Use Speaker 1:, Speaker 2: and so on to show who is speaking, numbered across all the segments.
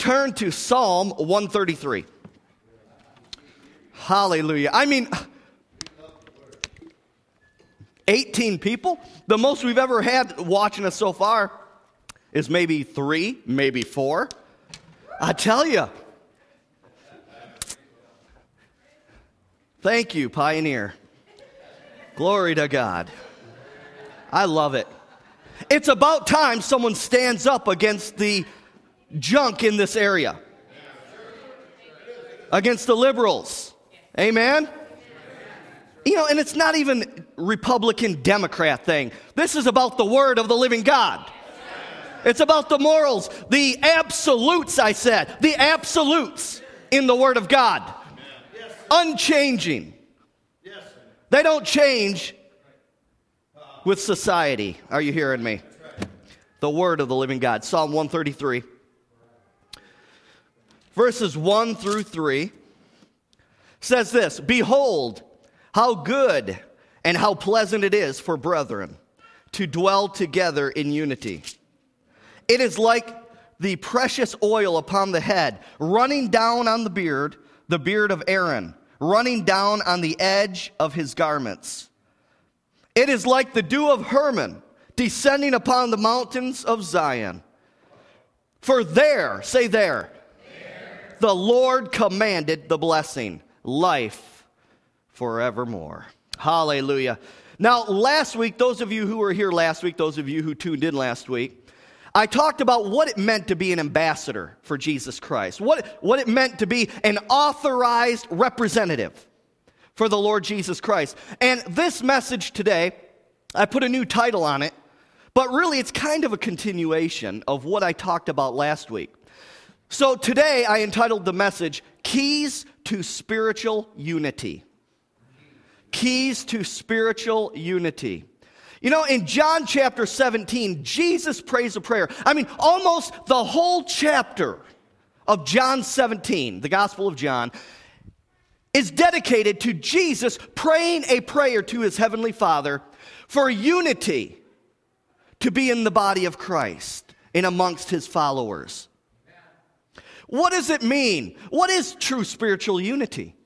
Speaker 1: turn to Psalm 133. Hallelujah. I mean, 18 people? The most we've ever had watching us so far is maybe 3, maybe 4. I tell you. Thank you, Pioneer. Glory to God. I love it. It's about time someone stands up against the junk in this area. Against the liberals. Amen? You know, and it's not even Republican Democrat thing. This is about the word of the living God. It's about the morals, the absolutes, I said. The absolutes in the word of God. Unchanging. They don't change with society. Are you hearing me? The word of the living God. Psalm 133. Verses 1 through 3 says this, "Behold, how good and how pleasant it is for brethren to dwell together in unity. It is like the precious oil upon the head, running down on the beard of Aaron, running down on the edge of his garments. It is like the dew of Hermon, descending upon the mountains of Zion. For there, say there, the Lord commanded the blessing, life forevermore." Hallelujah. Now, last week, those of you who were here last week, those of you who tuned in last week, I talked about what it meant to be an ambassador for Jesus Christ, what it meant to be an authorized representative for the Lord Jesus Christ. And this message today, I put a new title on it, but really it's kind of a continuation of what I talked about last week. So today I entitled the message, Keys to Spiritual Unity. Keys to Spiritual Unity. You know, in John chapter 17, Jesus prays a prayer. I mean, almost the whole chapter of John 17, the Gospel of John, is dedicated to Jesus praying a prayer to his heavenly Father for unity to be in the body of Christ and amongst his followers. What does it mean? What is true spiritual unity?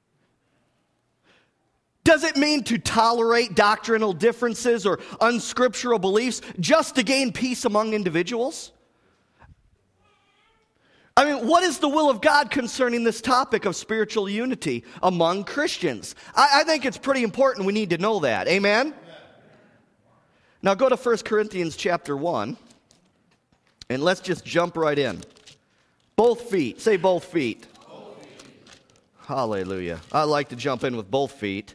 Speaker 1: Does it mean to tolerate doctrinal differences or unscriptural beliefs just to gain peace among individuals? I mean, what is the will of God concerning this topic of spiritual unity among Christians? I think it's pretty important we need to know that. Amen? Now go to 1 Corinthians chapter 1, and let's just jump right in. Both feet. Say both feet. Both feet. Hallelujah. I like to jump in with both feet.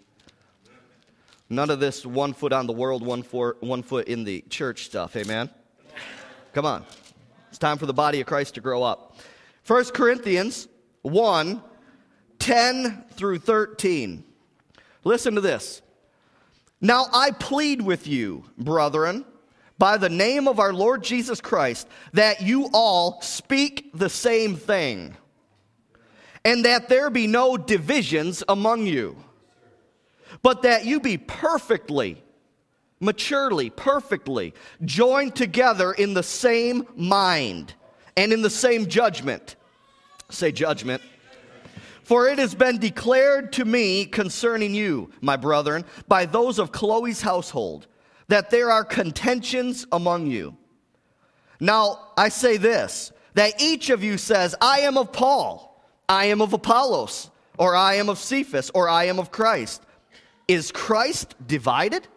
Speaker 1: None of this 1 foot on the world, 1 foot in the church stuff. Amen? Come on. It's time for the body of Christ to grow up. 1 Corinthians 1, 10 through 13. Listen to this. "Now I plead with you, brethren, by the name of our Lord Jesus Christ, that you all speak the same thing, and that there be no divisions among you, but that you be perfectly, maturely, perfectly joined together in the same mind and in the same judgment." Say judgment. "For it has been declared to me concerning you, my brethren, by those of Chloe's household, that there are contentions among you. Now I say this, that each of you says, I am of Paul, I am of Apollos, or I am of Cephas, or I am of Christ. Is Christ divided?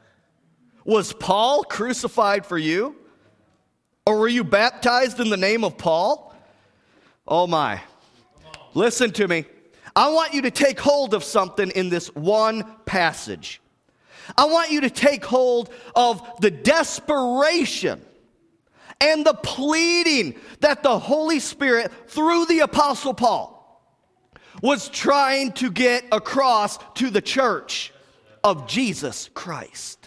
Speaker 1: Was Paul crucified for you? Or were you baptized in the name of Paul?" Oh my. Listen to me. I want you to take hold of something in this one passage. I want you to take hold of the desperation and the pleading that the Holy Spirit, through the Apostle Paul, was trying to get across to the church of Jesus Christ.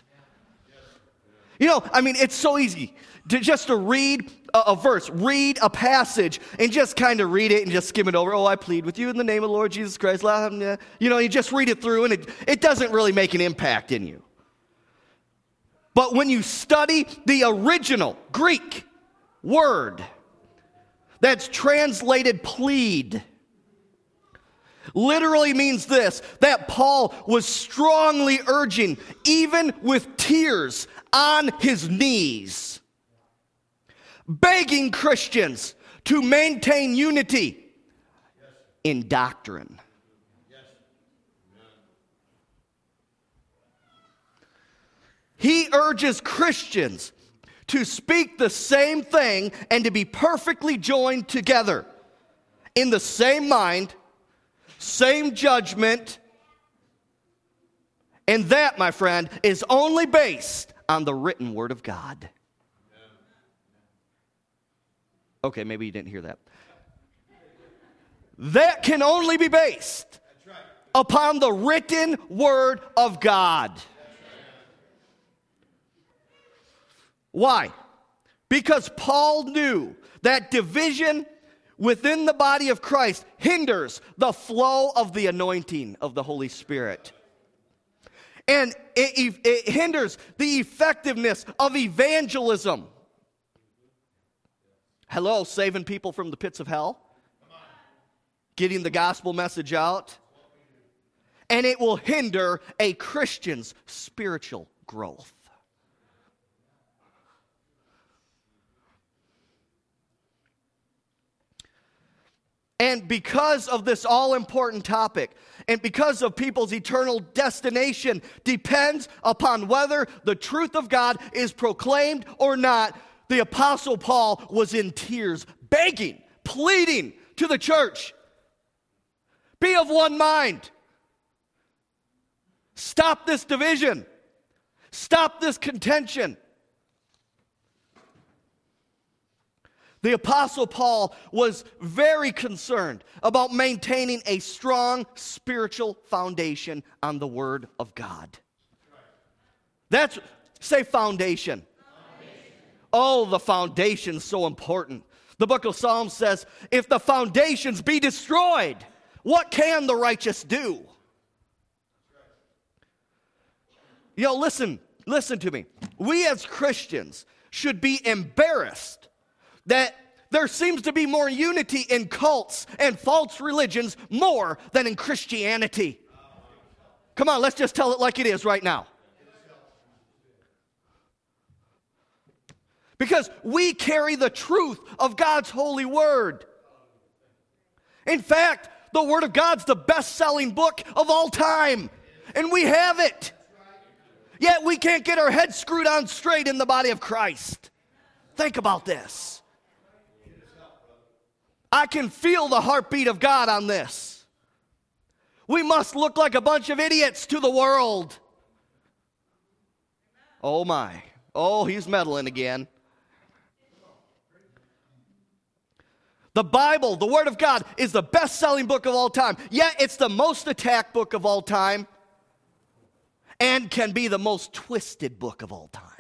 Speaker 1: You know, I mean, it's so easy to read a verse, read a passage, and just kind of read it and just skim it over. Oh, I plead with you in the name of the Lord Jesus Christ. You know, you just read it through, and it doesn't really make an impact in you. But when you study the original Greek word that's translated plead, literally means this, that Paul was strongly urging, even with tears on his knees, begging Christians to maintain unity in doctrine. He urges Christians to speak the same thing and to be perfectly joined together in the same mind, same judgment, and that, my friend, is only based on the written Word of God. Okay, maybe you didn't hear that. That can only be based upon the written Word of God. Why? Because Paul knew that division within the body of Christ hinders the flow of the anointing of the Holy Spirit. And it hinders the effectiveness of evangelism. Hello, saving people from the pits of hell. Getting the gospel message out. And it will hinder a Christian's spiritual growth. And because of this all-important topic, and because of people's eternal destination depends upon whether the truth of God is proclaimed or not, the Apostle Paul was in tears, begging, pleading to the church, be of one mind. Stop this division. Stop this contention. The Apostle Paul was very concerned about maintaining a strong spiritual foundation on the Word of God. Say foundation. Oh, the foundation's so important. The book of Psalms says, if the foundations be destroyed, what can the righteous do? You know, listen to me. We as Christians should be embarrassed that there seems to be more unity in cults and false religions more than in Christianity. Come on, let's just tell it like it is right now. Because we carry the truth of God's holy word. In fact, the Word of God's the best-selling book of all time. And we have it. Yet we can't get our heads screwed on straight in the body of Christ. Think about this. I can feel the heartbeat of God on this. We must look like a bunch of idiots to the world. Oh my. Oh, he's meddling again. The Bible, the Word of God, is the best-selling book of all time. Yet it's the most attacked book of all time and can be the most twisted book of all time.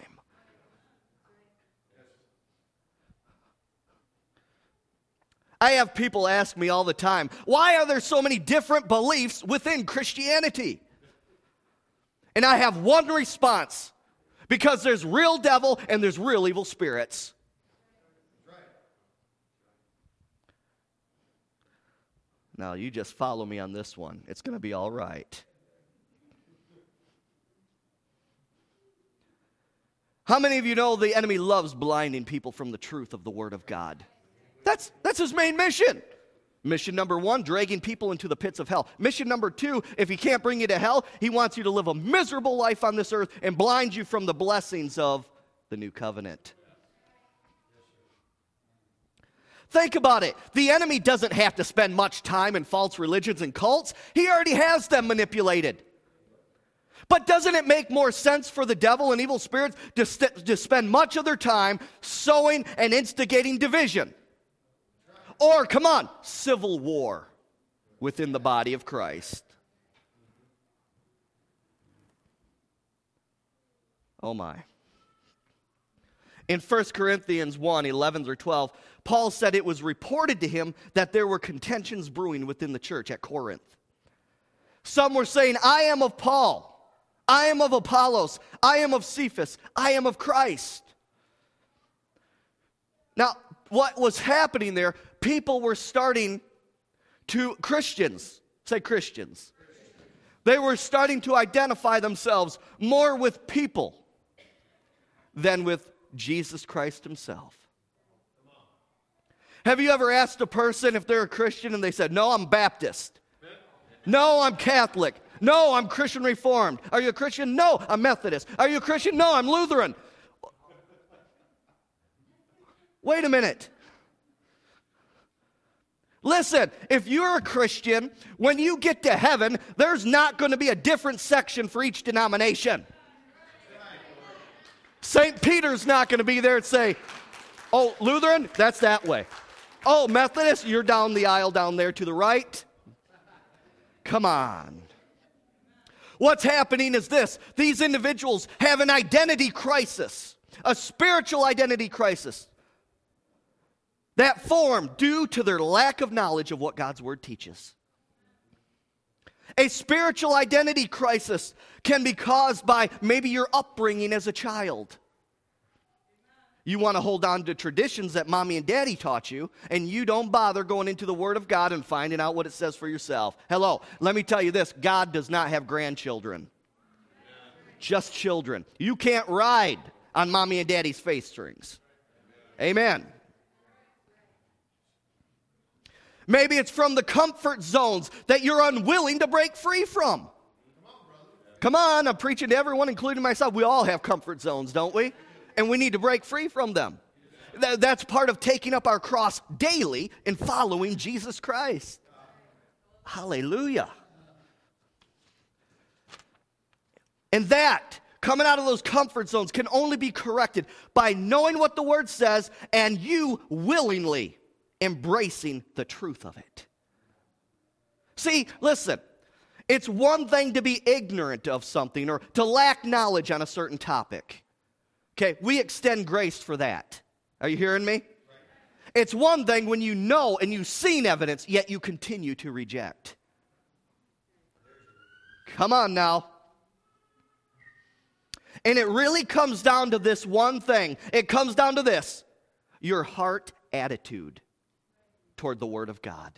Speaker 1: I have people ask me all the time, why are there so many different beliefs within Christianity? And I have one response, because there's real devil and there's real evil spirits. Now, you just follow me on this one. It's going to be all right. How many of you know the enemy loves blinding people from the truth of the Word of God? That's his main mission. Mission number 1, dragging people into the pits of hell. Mission number 2, if he can't bring you to hell, he wants you to live a miserable life on this earth and blind you from the blessings of the new covenant. Think about it. The enemy doesn't have to spend much time in false religions and cults. He already has them manipulated. But doesn't it make more sense for the devil and evil spirits to spend much of their time sowing and instigating division? Or, come on, civil war within the body of Christ? Oh my. In 1 Corinthians 1, 11 through 12, Paul said it was reported to him that there were contentions brewing within the church at Corinth. Some were saying, I am of Paul, I am of Apollos, I am of Cephas, I am of Christ. Now, what was happening there, people were starting to, Christians, say Christians. They were starting to identify themselves more with people than with Jesus Christ himself. Have you ever asked a person if they're a Christian and they said, no, I'm Baptist. No, I'm Catholic. No, I'm Christian Reformed. Are you a Christian? No, I'm Methodist. Are you a Christian? No, I'm Lutheran. Wait a minute. Listen, if you're a Christian, when you get to heaven, there's not going to be a different section for each denomination. St. Peter's not going to be there and say, oh, Lutheran, that's that way. Oh, Methodist, you're down the aisle down there to the right. Come on. What's happening is this. These individuals have an identity crisis, a spiritual identity crisis that formed due to their lack of knowledge of what God's Word teaches. A spiritual identity crisis can be caused by maybe your upbringing as a child. You want to hold on to traditions that mommy and daddy taught you, and you don't bother going into the Word of God and finding out what it says for yourself. Hello, let me tell you this. God does not have grandchildren. Just children. You can't ride on mommy and daddy's faith strings. Amen. Maybe it's from the comfort zones that you're unwilling to break free from. Come on, I'm preaching to everyone, including myself. We all have comfort zones, don't we? And we need to break free from them. That's part of taking up our cross daily and following Jesus Christ. Hallelujah. And that, coming out of those comfort zones, can only be corrected by knowing what the Word says and you willingly embracing the truth of it. See, listen, it's one thing to be ignorant of something or to lack knowledge on a certain topic. Okay, we extend grace for that. Are you hearing me? It's one thing when you know and you've seen evidence, yet you continue to reject. Come on now. And it really comes down to this one thing. It comes down to this: your heart attitude toward the Word of God.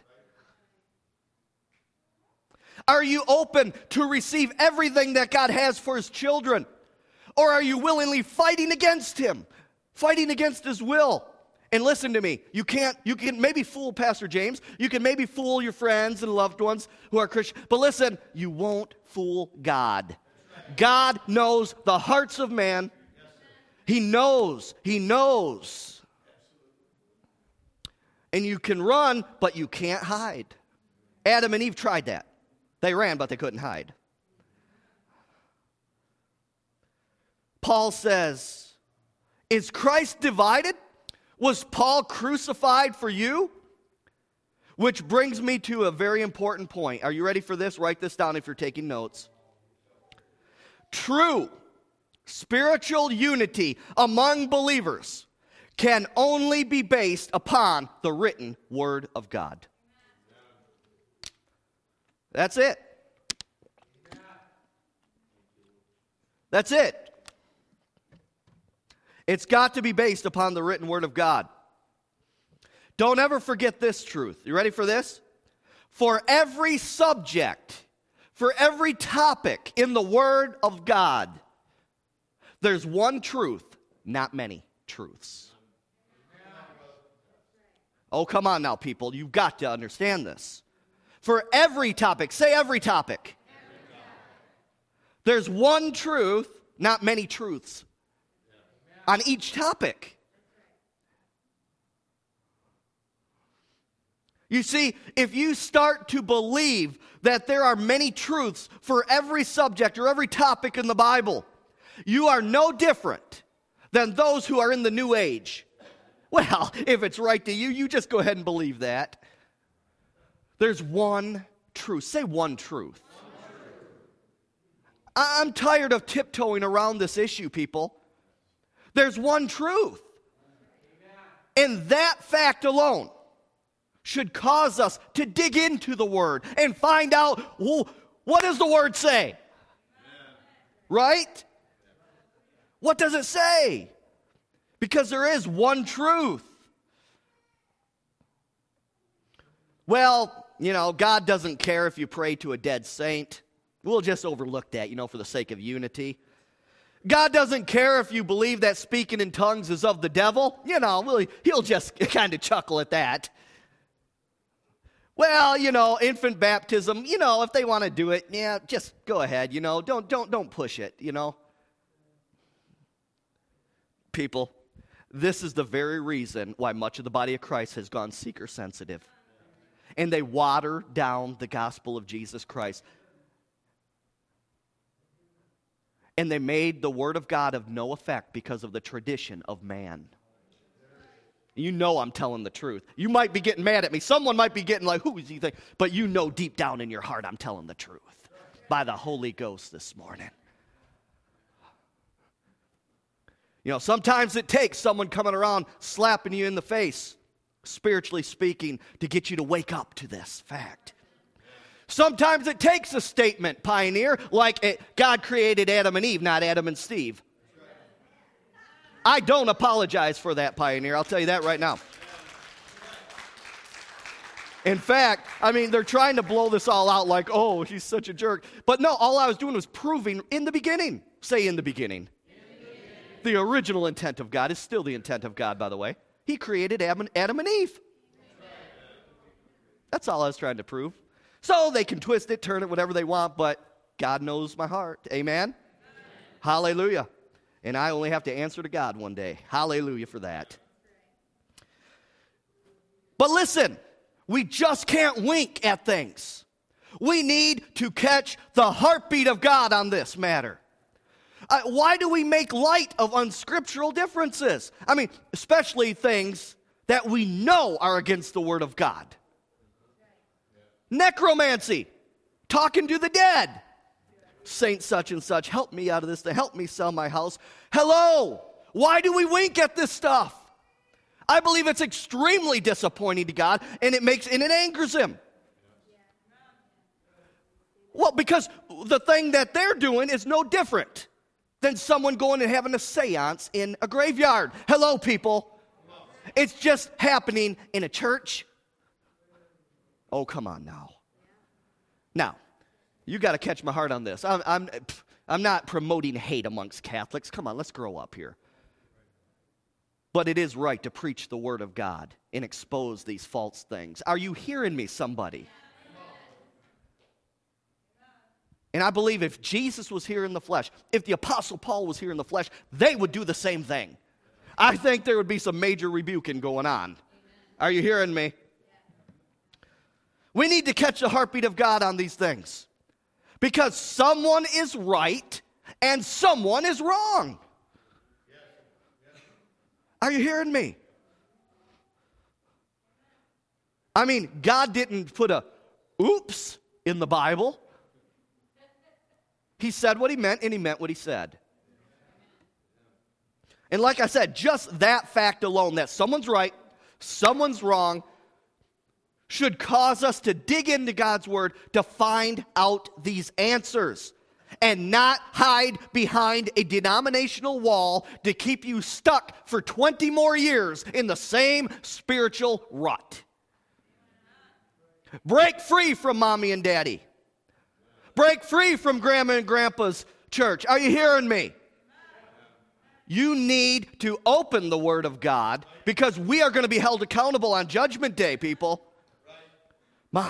Speaker 1: Are you open to receive everything that God has for His children? Or are you willingly fighting against Him, fighting against His will? And listen to me, you can maybe fool Pastor James, you can maybe fool your friends and loved ones who are Christian, but listen, you won't fool God. God knows the hearts of man. He knows. And you can run, but you can't hide. Adam and Eve tried that. They ran, but they couldn't hide. Paul says, is Christ divided? Was Paul crucified for you? Which brings me to a very important point. Are you ready for this? Write this down if you're taking notes. True spiritual unity among believers can only be based upon the written Word of God. That's it. That's it. It's got to be based upon the written Word of God. Don't ever forget this truth. You ready for this? For every subject, for every topic in the Word of God, there's one truth, not many truths. Oh, come on now, people. You've got to understand this. For every topic, say every topic. There's one truth, not many truths on each topic. You see, if you start to believe that there are many truths for every subject or every topic in the Bible, you are no different than those who are in the New Age. Well, if it's right to you, you just go ahead and believe that. There's one truth. Say one truth. I'm tired of tiptoeing around this issue, people. There's one truth. And that fact alone should cause us to dig into the Word and find out, well, what does the Word say? Right? What does it say? Because there is one truth. well, God doesn't care if you pray to a dead saint. We'll just overlook that, for the sake of unity. God doesn't care if you believe that speaking in tongues is of the devil. He'll just kind of chuckle at that. Well, infant baptism, if they want to do it, yeah, just go ahead, don't push it, People, this is the very reason why much of the body of Christ has gone seeker sensitive. And they water down the gospel of Jesus Christ. And they made the word of God of no effect because of the tradition of man. I'm telling the truth. You might be getting mad at me. Someone might be getting like, who is he think? But deep down in your heart I'm telling the truth by the Holy Ghost this morning. Sometimes it takes someone coming around slapping you in the face, spiritually speaking, to get you to wake up to this fact. Sometimes it takes a statement, pioneer, like God created Adam and Eve, not Adam and Steve. I don't apologize for that, pioneer. I'll tell you that right now. In fact, they're trying to blow this all out like, oh, he's such a jerk. But no, all I was doing was proving in the beginning. Say in the beginning. The original intent of God is still the intent of God, by the way. He created Adam and Eve. That's all I was trying to prove. So they can twist it, turn it, whatever they want, but God knows my heart. Amen? Hallelujah. And I only have to answer to God one day. Hallelujah for that. But listen, we just can't wink at things. We need to catch the heartbeat of God on this matter. Why do we make light of unscriptural differences? Especially things that we know are against the Word of God. Necromancy, talking to the dead. Saint such and such, help me out of this, to help me sell my house. Hello, why do we wink at this stuff? I believe it's extremely disappointing to God, and it angers Him. Well, because the thing that they're doing is no different than someone going and having a seance in a graveyard. Hello, people. It's just happening in a church. Oh, come on now. Now, you got to catch my heart on this. I'm not promoting hate amongst Catholics. Come on, let's grow up here. But it is right to preach the Word of God and expose these false things. Are you hearing me, somebody? And I believe if Jesus was here in the flesh, if the Apostle Paul was here in the flesh, they would do the same thing. I think there would be some major rebuking going on. Are you hearing me? We need to catch the heartbeat of God on these things. Because someone is right and someone is wrong. Are you hearing me? God didn't put a oops in the Bible. He said what he meant, and he meant what he said. And like I said, just that fact alone, that someone's right, someone's wrong, should cause us to dig into God's Word to find out these answers and not hide behind a denominational wall to keep you stuck for 20 more years in the same spiritual rut. Break free from mommy and daddy. Break free from grandma and grandpa's church. Are you hearing me? You need to open the Word of God because we are going to be held accountable on Judgment Day, people. My.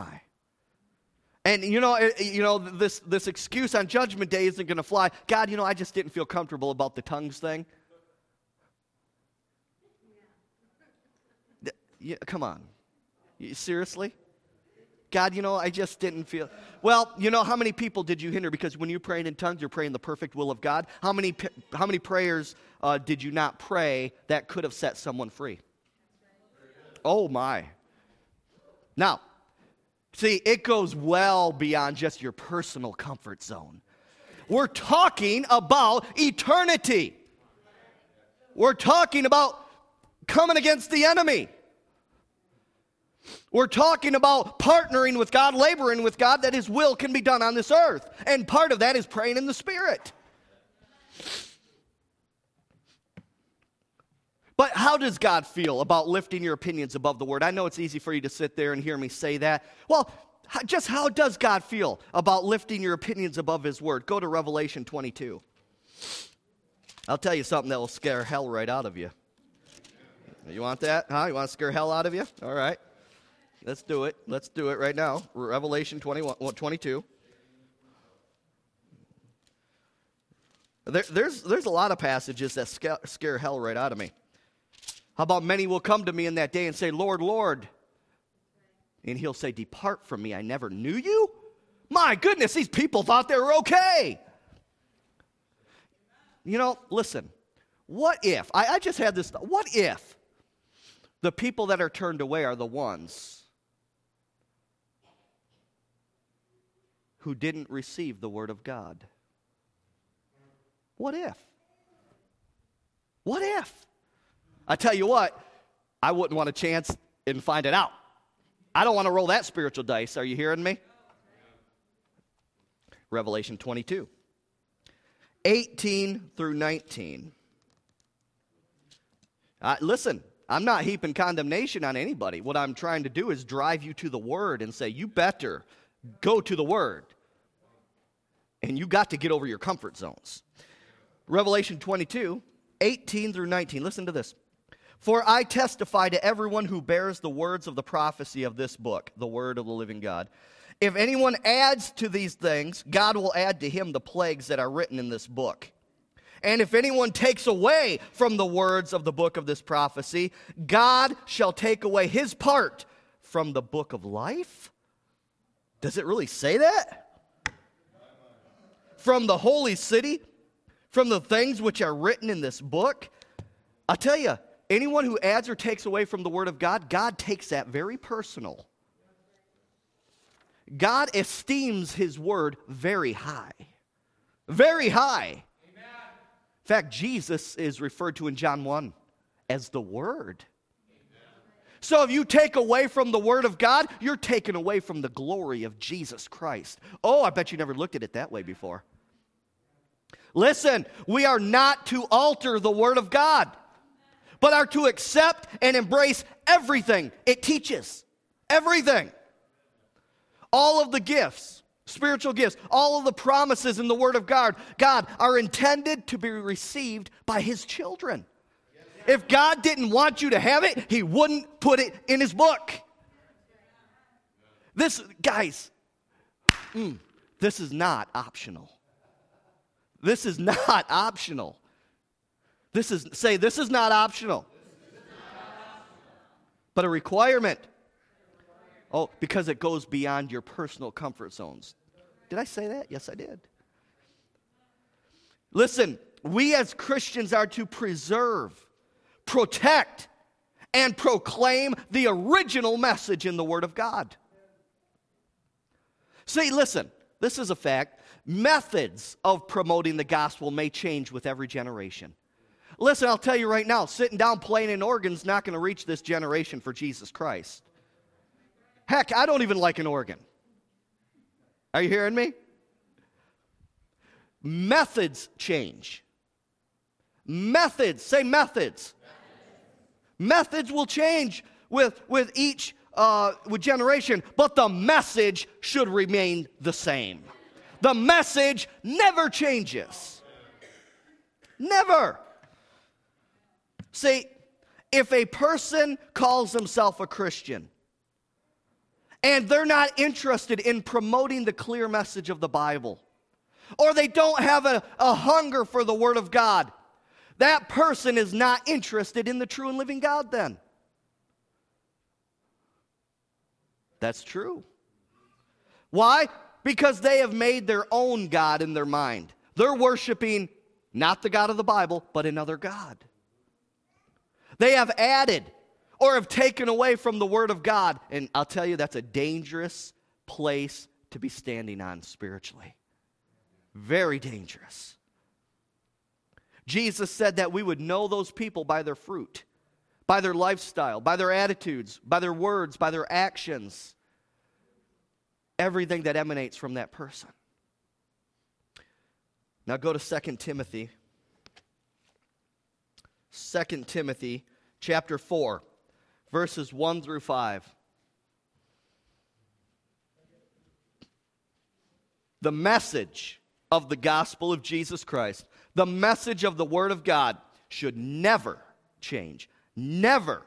Speaker 1: And this excuse on Judgment Day isn't going to fly. God, I just didn't feel comfortable about the tongues thing. Come on. Seriously? God, I just didn't feel. Well, how many people did you hinder? Because when you're praying in tongues, you're praying the perfect will of God. How many prayers did you not pray that could have set someone free? Oh, my. Now, see, it goes well beyond just your personal comfort zone. We're talking about eternity. We're talking about coming against the enemy. We're talking about partnering with God, laboring with God, that His will can be done on this earth. And part of that is praying in the Spirit. But how does God feel about lifting your opinions above the Word? I know it's easy for you to sit there and hear me say that. Well, just how does God feel about lifting your opinions above His Word? Go to Revelation 22. I'll tell you something that will scare hell right out of you. You want that? Huh? You want to scare hell out of you? All right. Let's do it. Let's do it right now. Revelation 22. There's a lot of passages that scare hell right out of me. How about many will come to me in that day and say, Lord, Lord. And He'll say, depart from me, I never knew you. My goodness, these people thought they were okay. You know, listen, what if, I just had this, what if the people that are turned away are the ones who didn't receive the Word of God? What if? What if? I tell you what, I wouldn't want a chance and find it out. I don't want to roll that spiritual dice. Are you hearing me? Revelation 22, 18 through 19. Listen, I'm not heaping condemnation on anybody. What I'm trying to do is drive you to the Word and say, you better go to the Word. And you got to get over your comfort zones. Revelation 22, 18 through 19. Listen to this. For I testify to everyone who bears the words of the prophecy of this book, the word of the living God. If anyone adds to these things, God will add to him the plagues that are written in this book. And if anyone takes away from the words of the book of this prophecy, God shall take away his part from the book of life. Does it really say that? From the holy city, from the things which are written in this book. I'll tell you, anyone who adds or takes away from the word of God, God takes that very personal. God esteems his word very high. Very high. Amen. In fact, Jesus is referred to in John 1 as the Word. Amen. So if you take away from the Word of God, you're taking away from the glory of Jesus Christ. Oh, I bet you never looked at it that way before. Listen, we are not to alter the Word of God, but are to accept and embrace everything it teaches. Everything. All of the gifts, spiritual gifts, all of the promises in the Word of God are intended to be received by His children. If God didn't want you to have it, He wouldn't put it in His book. This, guys, this is not optional. This is not optional. This is not optional. But a requirement. Oh, because it goes beyond your personal comfort zones. Did I say that? Yes, I did. Listen, we as Christians are to preserve, protect, and proclaim the original message in the Word of God. See, listen, this is a fact. Methods of promoting the gospel may change with every generation. Listen, I'll tell you right now, sitting down playing an organ is not going to reach this generation for Jesus Christ. Heck, I don't even like an organ. Are you hearing me? Methods change. Methods, say methods. Methods will change with each generation, but the message should remain the same. The message never changes. Never. See, if a person calls himself a Christian, and they're not interested in promoting the clear message of the Bible, or they don't have a hunger for the Word of God, that person is not interested in the true and living God then. That's true. Why? Because they have made their own God in their mind. They're worshiping not the God of the Bible, but another God. They have added or have taken away from the Word of God. And I'll tell you, that's a dangerous place to be standing on spiritually. Very dangerous. Jesus said that we would know those people by their fruit, by their lifestyle, by their attitudes, by their words, by their actions. Everything that emanates from that person. Now go to 2 Timothy. 2 Timothy chapter 4, verses 1 through 5. The message of the gospel of Jesus Christ, the message of the Word of God, should never change. Never.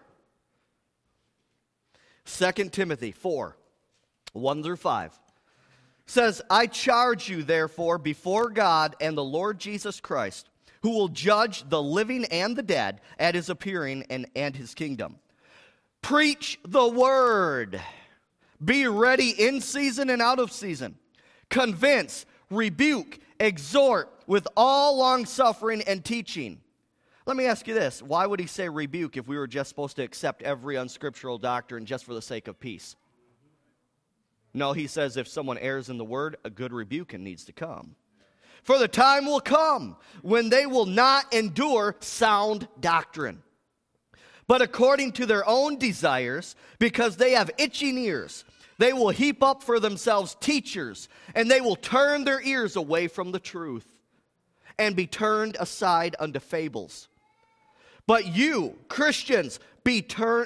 Speaker 1: 2 Timothy 4, 1 through 5 says, I charge you therefore before God and the Lord Jesus Christ, who will judge the living and the dead at his appearing and his kingdom. Preach the word. Be ready in season and out of season. Convince, rebuke, exhort with all longsuffering and teaching. Let me ask you this. Why would he say rebuke if we were just supposed to accept every unscriptural doctrine just for the sake of peace? No, he says if someone errs in the word, a good rebuke needs to come. For the time will come when they will not endure sound doctrine, but according to their own desires, because they have itching ears, they will heap up for themselves teachers, and they will turn their ears away from the truth and be turned aside unto fables. But you, Christians, be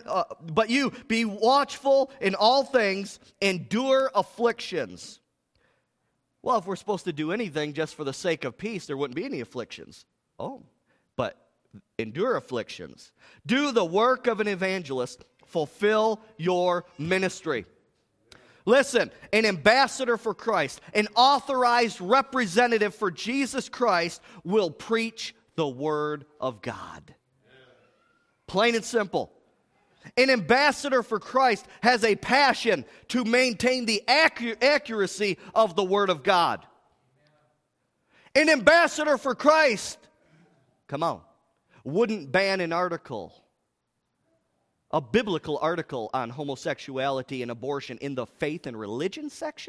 Speaker 1: watchful in all things, endure afflictions. Well, if we're supposed to do anything just for the sake of peace, there wouldn't be any afflictions. Oh, but endure afflictions. Do the work of an evangelist. Fulfill your ministry. Listen, an ambassador for Christ, an authorized representative for Jesus Christ will preach the word of God. Plain and simple. An ambassador for Christ has a passion to maintain the accuracy of the Word of God. An ambassador for Christ, come on, wouldn't ban an article, a biblical article on homosexuality and abortion in the faith and religion section.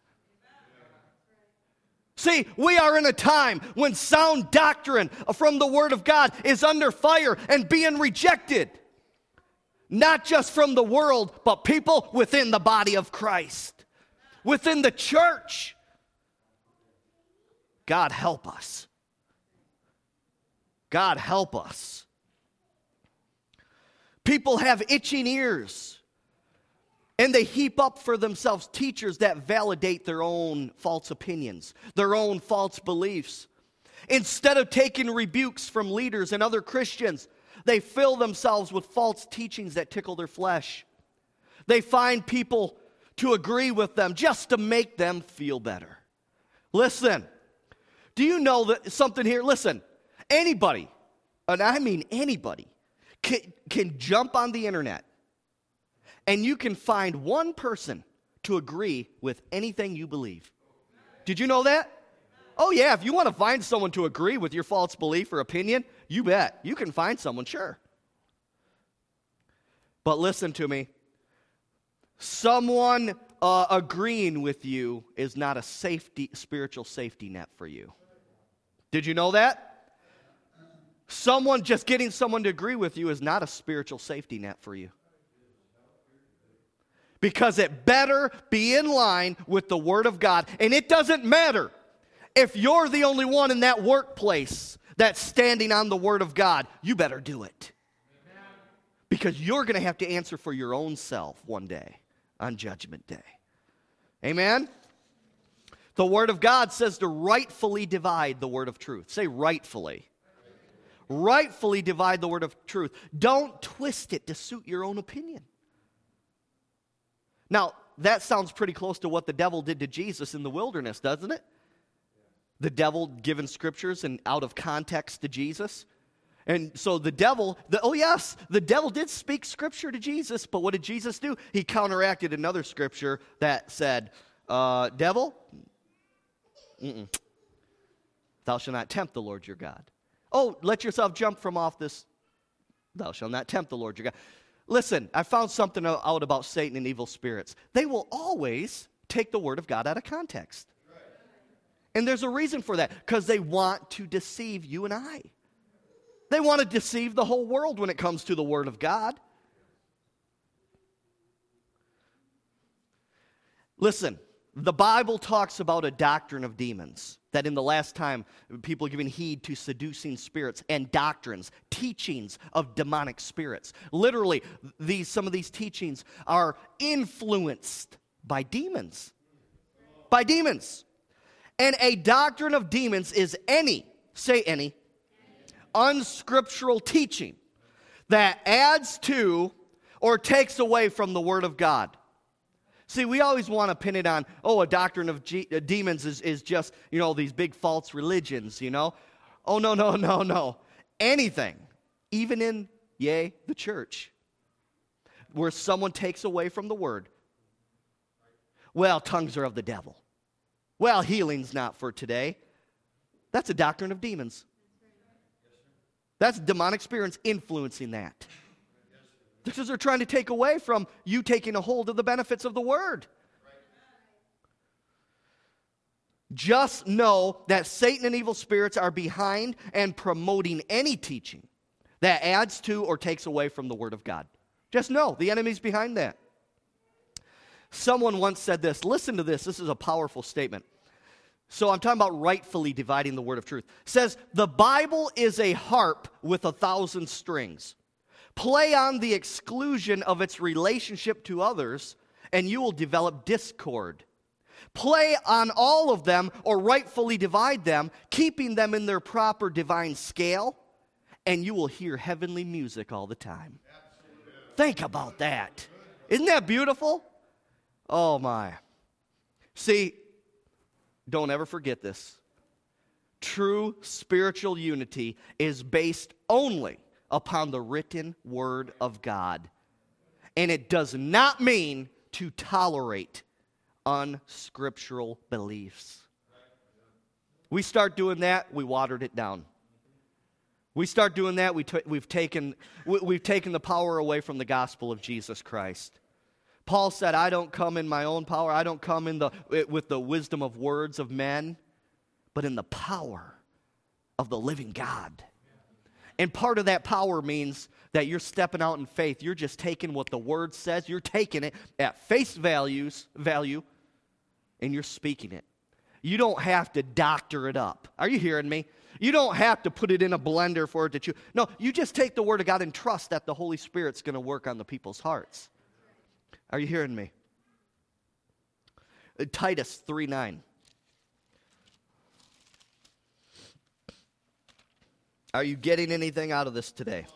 Speaker 1: See, we are in a time when sound doctrine from the Word of God is under fire and being rejected. Not just from the world, but people within the body of Christ, within the church. God help us. God help us. People have itching ears, and they heap up for themselves teachers that validate their own false opinions, their own false beliefs. Instead of taking rebukes from leaders and other Christians, they fill themselves with false teachings that tickle their flesh. They find people to agree with them just to make them feel better. Listen, do you know that something here? Listen, anybody, and I mean anybody, can jump on the internet and you can find one person to agree with anything you believe. Did you know that? Oh yeah, if you want to find someone to agree with your false belief or opinion, you bet. You can find someone, sure. But listen to me. Someone agreeing with you is not a spiritual safety net for you. Did you know that? Getting someone to agree with you is not a spiritual safety net for you. Because it better be in line with the Word of God. And it doesn't matter if you're the only one in that workplace that's standing on the Word of God. You better do it. Amen. Because you're going to have to answer for your own self one day on Judgment Day. Amen? The Word of God says to rightfully divide the word of truth. Say rightfully. Rightfully divide the word of truth. Don't twist it to suit your own opinion. Now, that sounds pretty close to what the devil did to Jesus in the wilderness, doesn't it? The devil giving scriptures and out of context to Jesus. And so the devil did speak scripture to Jesus, but what did Jesus do? He counteracted another scripture that said, devil, thou shalt not tempt the Lord your God. Oh, let yourself jump from off this, thou shalt not tempt the Lord your God. Listen, I found something out about Satan and evil spirits. They will always take the word of God out of context. And there's a reason for that, because they want to deceive you and I. They want to deceive the whole world when it comes to the Word of God. Listen, The Bible talks about a doctrine of demons, that in the last time, people are giving heed to seducing spirits and doctrines, teachings of demonic spirits. Literally, some of these teachings are influenced by demons. By demons. And a doctrine of demons is any unscriptural teaching that adds to or takes away from the Word of God. See, we always want to pin it on, a doctrine of demons is just, these big false religions, Oh, no. Anything, even in, the church, where someone takes away from the Word. Well, tongues are of the devil. Well, healing's not for today. That's a doctrine of demons. That's demonic spirits influencing that. Because they're trying to take away from you taking a hold of the benefits of the Word. Just know that Satan and evil spirits are behind and promoting any teaching that adds to or takes away from the Word of God. Just know the enemy's behind that. Someone once said this. Listen to this. This is a powerful statement. So I'm talking about rightfully dividing the word of truth. It says, the Bible is a harp with 1,000 strings. Play on the exclusion of its relationship to others, and you will develop discord. Play on all of them, or rightfully divide them, keeping them in their proper divine scale, and you will hear heavenly music all the time. Absolutely. Think about that. Isn't that beautiful? Oh, my. See, don't ever forget this. True spiritual unity is based only upon the written Word of God. And it does not mean to tolerate unscriptural beliefs. We start doing that, we watered it down. We start doing that, we've taken the power away from the gospel of Jesus Christ. Paul said, I don't come in my own power. I don't come with the wisdom of words of men, but in the power of the living God. And part of that power means that you're stepping out in faith. You're just taking what the Word says. You're taking it at face value, and you're speaking it. You don't have to doctor it up. Are you hearing me? You don't have to put it in a blender for it to chew. No, you just take the Word of God and trust that the Holy Spirit's going to work on the people's hearts. Are you hearing me? Titus 3:9. Are you getting anything out of this today?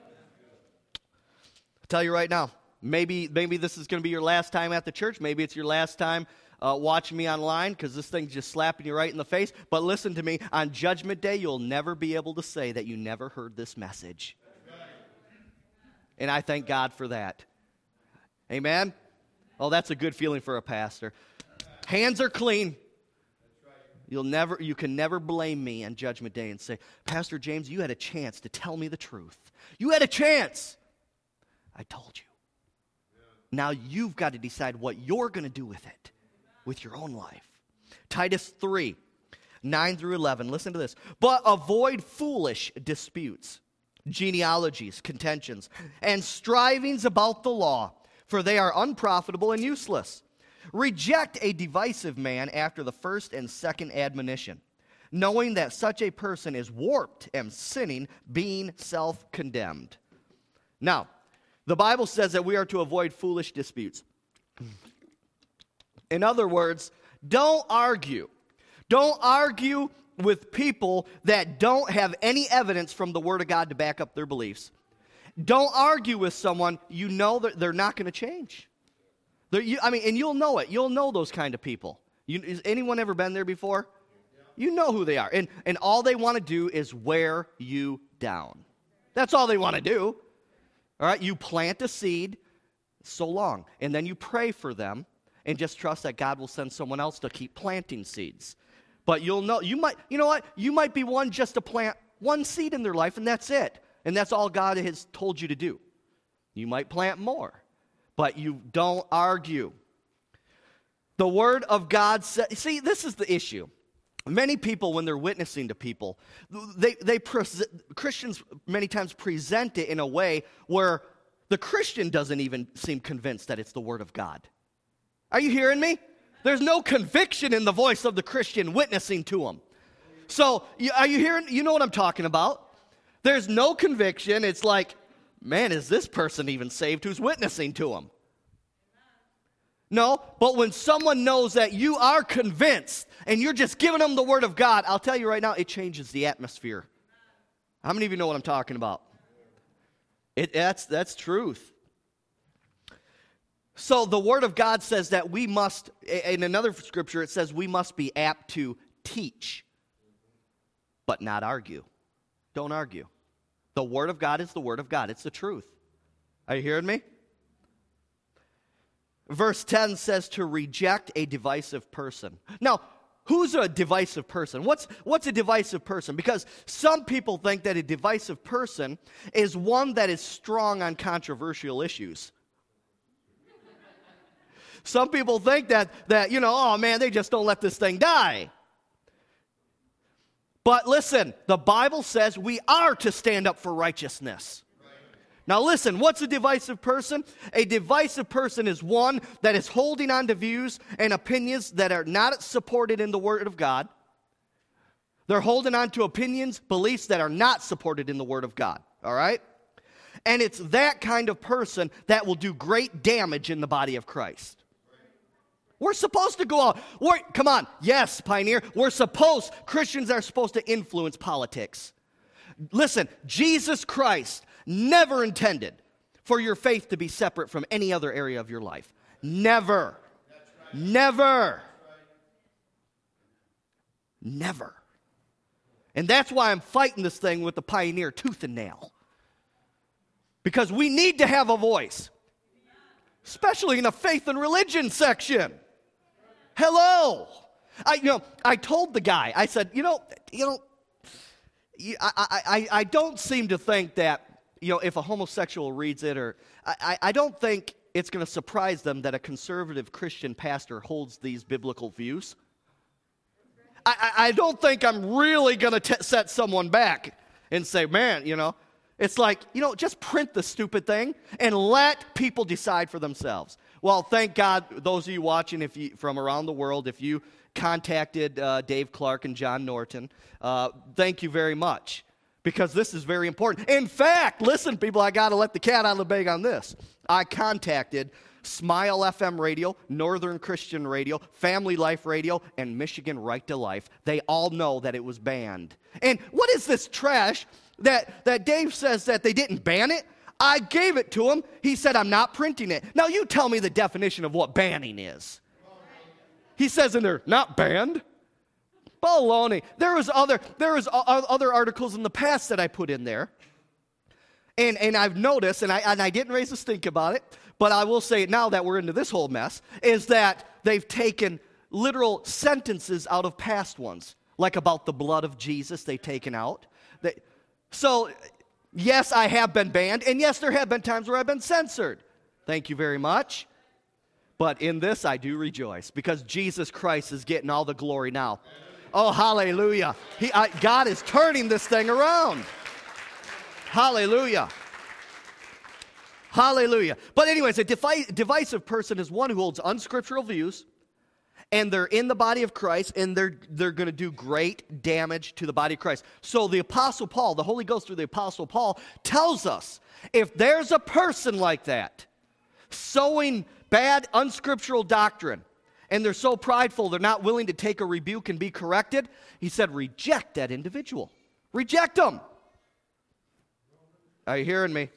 Speaker 1: I'll tell you right now, maybe this is going to be your last time at the church. Maybe it's your last time watching me online because this thing's just slapping you right in the face. But listen to me, on Judgment Day, you'll never be able to say that you never heard this message. And I thank God for that. Amen? Oh, that's a good feeling for a pastor. Hands are clean. You can never blame me on Judgment Day and say, Pastor James, you had a chance to tell me the truth. You had a chance. I told you. Now you've got to decide what you're going to do with it, with your own life. Titus 3:9-11. Listen to this. But avoid foolish disputes, genealogies, contentions, and strivings about the law, for they are unprofitable and useless. Reject a divisive man after the first and second admonition, knowing that such a person is warped and sinning, being self-condemned. Now, the Bible says that we are to avoid foolish disputes. In other words, don't argue. Don't argue with people that don't have any evidence from the Word of God to back up their beliefs. Don't argue with someone you know that they're not going to change. And you'll know it. You'll know those kind of people. Has anyone ever been there before? You know who they are. And all they want to do is wear you down. That's all they want to do. All right? You plant a seed so long, and then you pray for them and just trust that God will send someone else to keep planting seeds. But you'll know, you know what? You might be one just to plant one seed in their life, and that's it. And that's all God has told you to do. You might plant more. But you don't argue. The Word of God says, see, this is the issue. Many people, when they're witnessing to people, Christians many times present it in a way where the Christian doesn't even seem convinced that it's the Word of God. Are you hearing me? There's no conviction in the voice of the Christian witnessing to them. So, are you hearing? You know what I'm talking about. There's no conviction. It's like, man, is this person even saved who's witnessing to them? No, but when someone knows that you are convinced and you're just giving them the Word of God, I'll tell you right now, it changes the atmosphere. How many of you know what I'm talking about? That's truth. So the Word of God says that we must, in another scripture it says we must be apt to teach, but not argue. Don't argue. The Word of God is the Word of God. It's the truth. Are you hearing me? Verse 10 says to reject a divisive person. Now, who's a divisive person? What's a divisive person? Because some people think that a divisive person is one that is strong on controversial issues. Some people think that oh man, they just don't let this thing die. But listen, the Bible says we are to stand up for righteousness. Now listen, what's a divisive person? A divisive person is one that is holding on to views and opinions that are not supported in the Word of God. They're holding on to opinions, beliefs that are not supported in the Word of God. All right? And it's that kind of person that will do great damage in the body of Christ. We're supposed to go out. Come on. Yes, Pioneer. Christians are supposed to influence politics. Listen, Jesus Christ never intended for your faith to be separate from any other area of your life. Never. Right. Never. Right. Never. And that's why I'm fighting this thing with the Pioneer tooth and nail. Because we need to have a voice. Especially in the faith and religion section. Hello. I told the guy, I said, I don't seem to think that, if a homosexual reads it, or I don't think it's going to surprise them that a conservative Christian pastor holds these biblical views. I don't think I'm really going to set someone back and say, man, it's like, just print the stupid thing and let people decide for themselves. Well, thank God, those of you watching from around the world, if you contacted Dave Clark and John Norton, thank you very much. Because this is very important. In fact, listen, people, I got to let the cat out of the bag on this. I contacted Smile FM Radio, Northern Christian Radio, Family Life Radio, and Michigan Right to Life. They all know that it was banned. And what is this trash that Dave says that they didn't ban it? I gave it to him. He said, I'm not printing it. Now, you tell me the definition of what banning is. He says in there, not banned. Baloney. There was other articles in the past that I put in there, and I've noticed, and I didn't raise a stink about it, but I will say it now that we're into this whole mess, is that they've taken literal sentences out of past ones, like about the blood of Jesus they've taken out. So, yes, I have been banned, and yes, there have been times where I've been censored. Thank you very much. But in this I do rejoice, because Jesus Christ is getting all the glory now. Oh, hallelujah. God is turning this thing around. Hallelujah. Hallelujah. But anyways, a divisive person is one who holds unscriptural views, and they're in the body of Christ, and they're going to do great damage to the body of Christ. So the Apostle Paul, the Holy Ghost through the Apostle Paul, tells us, if there's a person like that, sowing bad unscriptural doctrine, and they're so prideful they're not willing to take a rebuke and be corrected, he said, reject that individual. Reject them. Are you hearing me?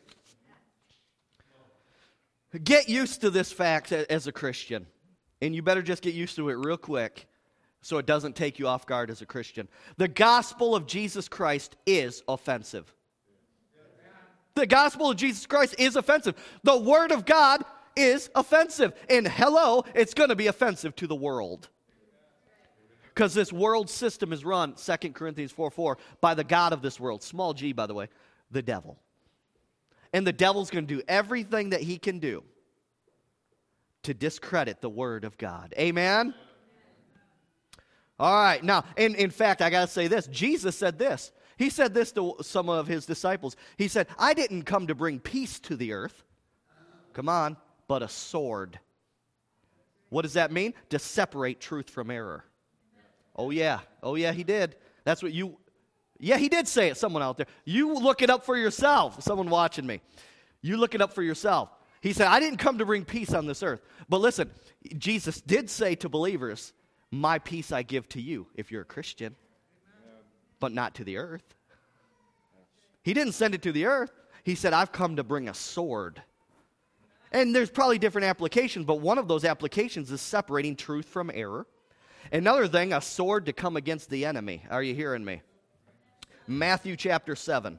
Speaker 1: Get used to this fact as a Christian. And you better just get used to it real quick so it doesn't take you off guard as a Christian. The gospel of Jesus Christ is offensive. The gospel of Jesus Christ is offensive. The Word of God is offensive. And hello, it's going to be offensive to the world. Because this world system is run, 2 Corinthians 4:4, by the God of this world. Small g, by the way, the devil. And the devil's going to do everything that he can do to discredit the Word of God. Amen? All right. Now, in fact, I got to say this. Jesus said this. He said this to some of his disciples. He said, I didn't come to bring peace to the earth. Come on. But a sword. What does that mean? To separate truth from error. Oh, yeah. Oh, yeah, he did. That's what you... Yeah, he did say it. Someone out there. You look it up for yourself. Someone watching me. You look it up for yourself. He said, I didn't come to bring peace on this earth. But listen, Jesus did say to believers, my peace I give to you if you're a Christian, but not to the earth. He didn't send it to the earth. He said, I've come to bring a sword. And there's probably different applications, but one of those applications is separating truth from error. Another thing, a sword to come against the enemy. Are you hearing me? Matthew chapter 7.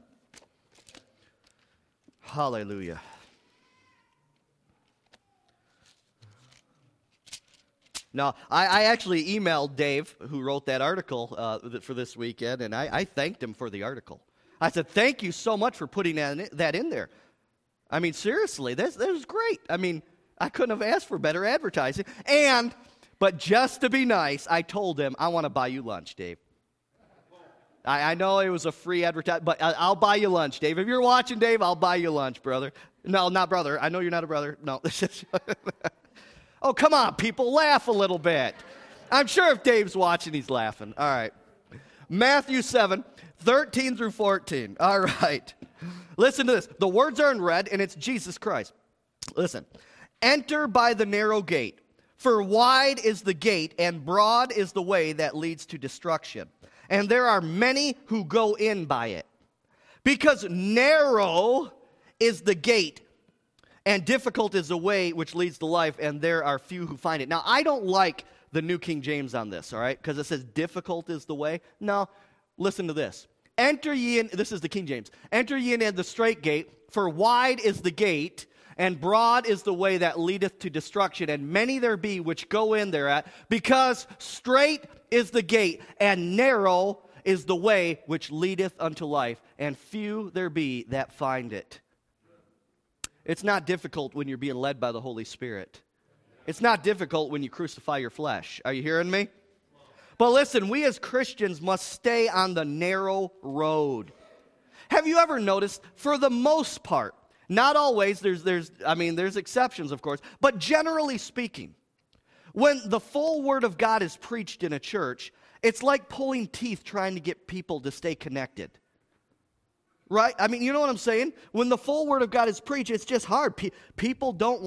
Speaker 1: Hallelujah. Now, I actually emailed Dave, who wrote that article for this weekend, and I thanked him for the article. I said, thank you so much for putting that in there. I mean, seriously, that was great. I mean, I couldn't have asked for better advertising. But just to be nice, I told him, I want to buy you lunch, Dave. I know it was a free advertisement, but I'll buy you lunch, Dave. If you're watching, Dave, I'll buy you lunch, brother. No, not brother. I know you're not a brother. No. Oh, come on, people, laugh a little bit. I'm sure if Dave's watching, he's laughing. All right. Matthew 7, 13 through 14. All right. Listen to this. The words are in red, and it's Jesus Christ. Listen. Enter by the narrow gate, for wide is the gate, and broad is the way that leads to destruction. And there are many who go in by it. Because narrow is the gate, and difficult is the way which leads to life, and there are few who find it. Now, I don't like the New King James on this, all right? Because it says difficult is the way. No, listen to this. Enter ye in, this is the King James. Enter ye in at the straight gate, for wide is the gate, and broad is the way that leadeth to destruction, and many there be which go in thereat, because straight is the gate, and narrow is the way which leadeth unto life, and few there be that find it. It's not difficult when you're being led by the Holy Spirit. It's not difficult when you crucify your flesh. Are you hearing me? But listen, we as Christians must stay on the narrow road. Have you ever noticed, for the most part, not always, there's exceptions, of course, but generally speaking, when the full Word of God is preached in a church, it's like pulling teeth trying to get people to stay connected. Right? I mean, you know what I'm saying? When the full Word of God is preached, it's just hard. People don't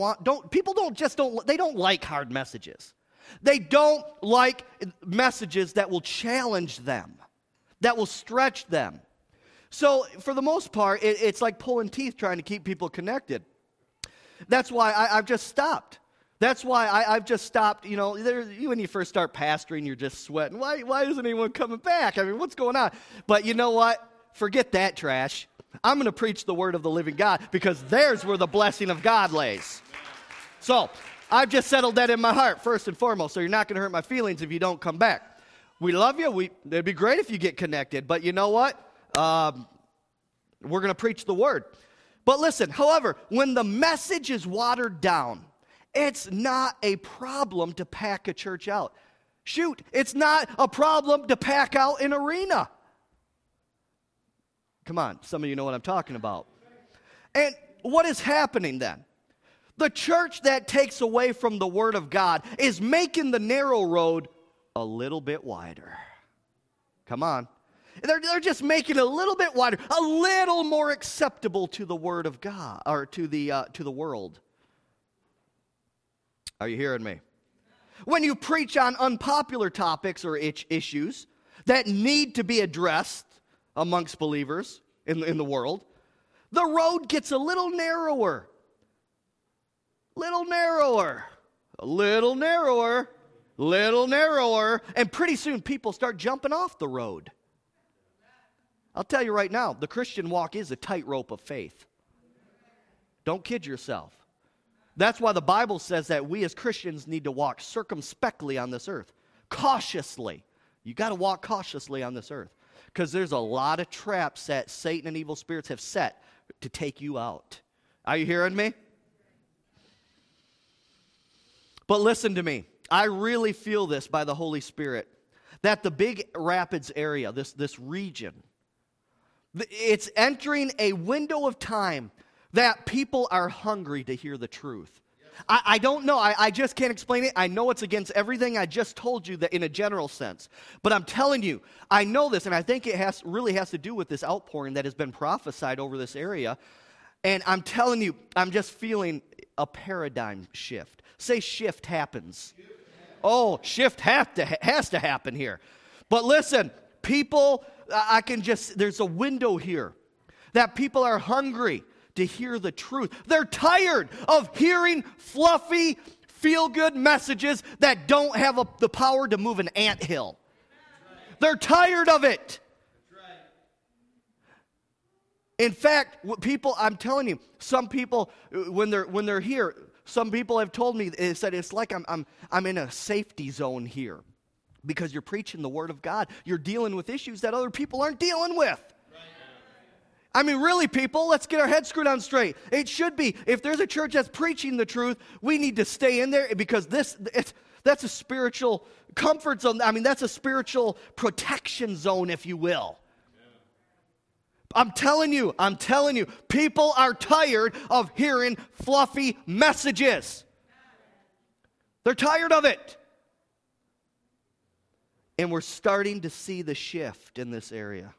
Speaker 1: like hard messages. They don't like messages that will challenge them, that will stretch them. So, for the most part, it's like pulling teeth trying to keep people connected. That's why I've just stopped. That's why I've just stopped. You know, when you first start pastoring, you're just sweating. Why isn't anyone coming back? I mean, what's going on? But you know what? Forget that trash. I'm going to preach the word of the living God, because there's where the blessing of God lays. So, I've just settled that in my heart, first and foremost, so you're not going to hurt my feelings if you don't come back. We love you. It'd be great if you get connected, but you know what? We're going to preach the word. But listen, however, when the message is watered down, it's not a problem to pack a church out. Shoot, it's not a problem to pack out an arena. Come on, some of you know what I'm talking about. And what is happening then? The church that takes away from the Word of God is making the narrow road a little bit wider. Come on. They're just making it a little bit wider, a little more acceptable to the Word of God, or to the world. Are you hearing me? When you preach on unpopular topics or issues that need to be addressed amongst believers in the world, the road gets a little narrower. Little narrower. A little narrower. Little narrower. And pretty soon people start jumping off the road. I'll tell you right now, the Christian walk is a tightrope of faith. Don't kid yourself. That's why the Bible says that we as Christians need to walk circumspectly on this earth. Cautiously. You got to walk cautiously on this earth. Because there's a lot of traps that Satan and evil spirits have set to take you out. Are you hearing me? But listen to me. I really feel this by the Holy Spirit, that the Big Rapids area, this region, it's entering a window of time that people are hungry to hear the truth. I don't know. I just can't explain it. I know it's against everything I just told you that in a general sense. But I'm telling you, I know this, and I think it really has to do with this outpouring that has been prophesied over this area. And I'm telling you, I'm just feeling a paradigm shift. Say shift happens. Oh, shift has to happen here. But listen, people, there's a window here that people are hungry to hear the truth. They're tired of hearing fluffy, feel-good messages that don't have the power to move an anthill. They're tired of it. In fact, I'm telling you, some people, when they're here, some people have told me, they said, it's like I'm in a safety zone here because you're preaching the Word of God. You're dealing with issues that other people aren't dealing with. I mean, really, people, let's get our heads screwed on straight. It should be, if there's a church that's preaching the truth, we need to stay in there because that's a spiritual comfort zone. I mean, that's a spiritual protection zone, if you will. I'm telling you, people are tired of hearing fluffy messages. They're tired of it. And we're starting to see the shift in this area.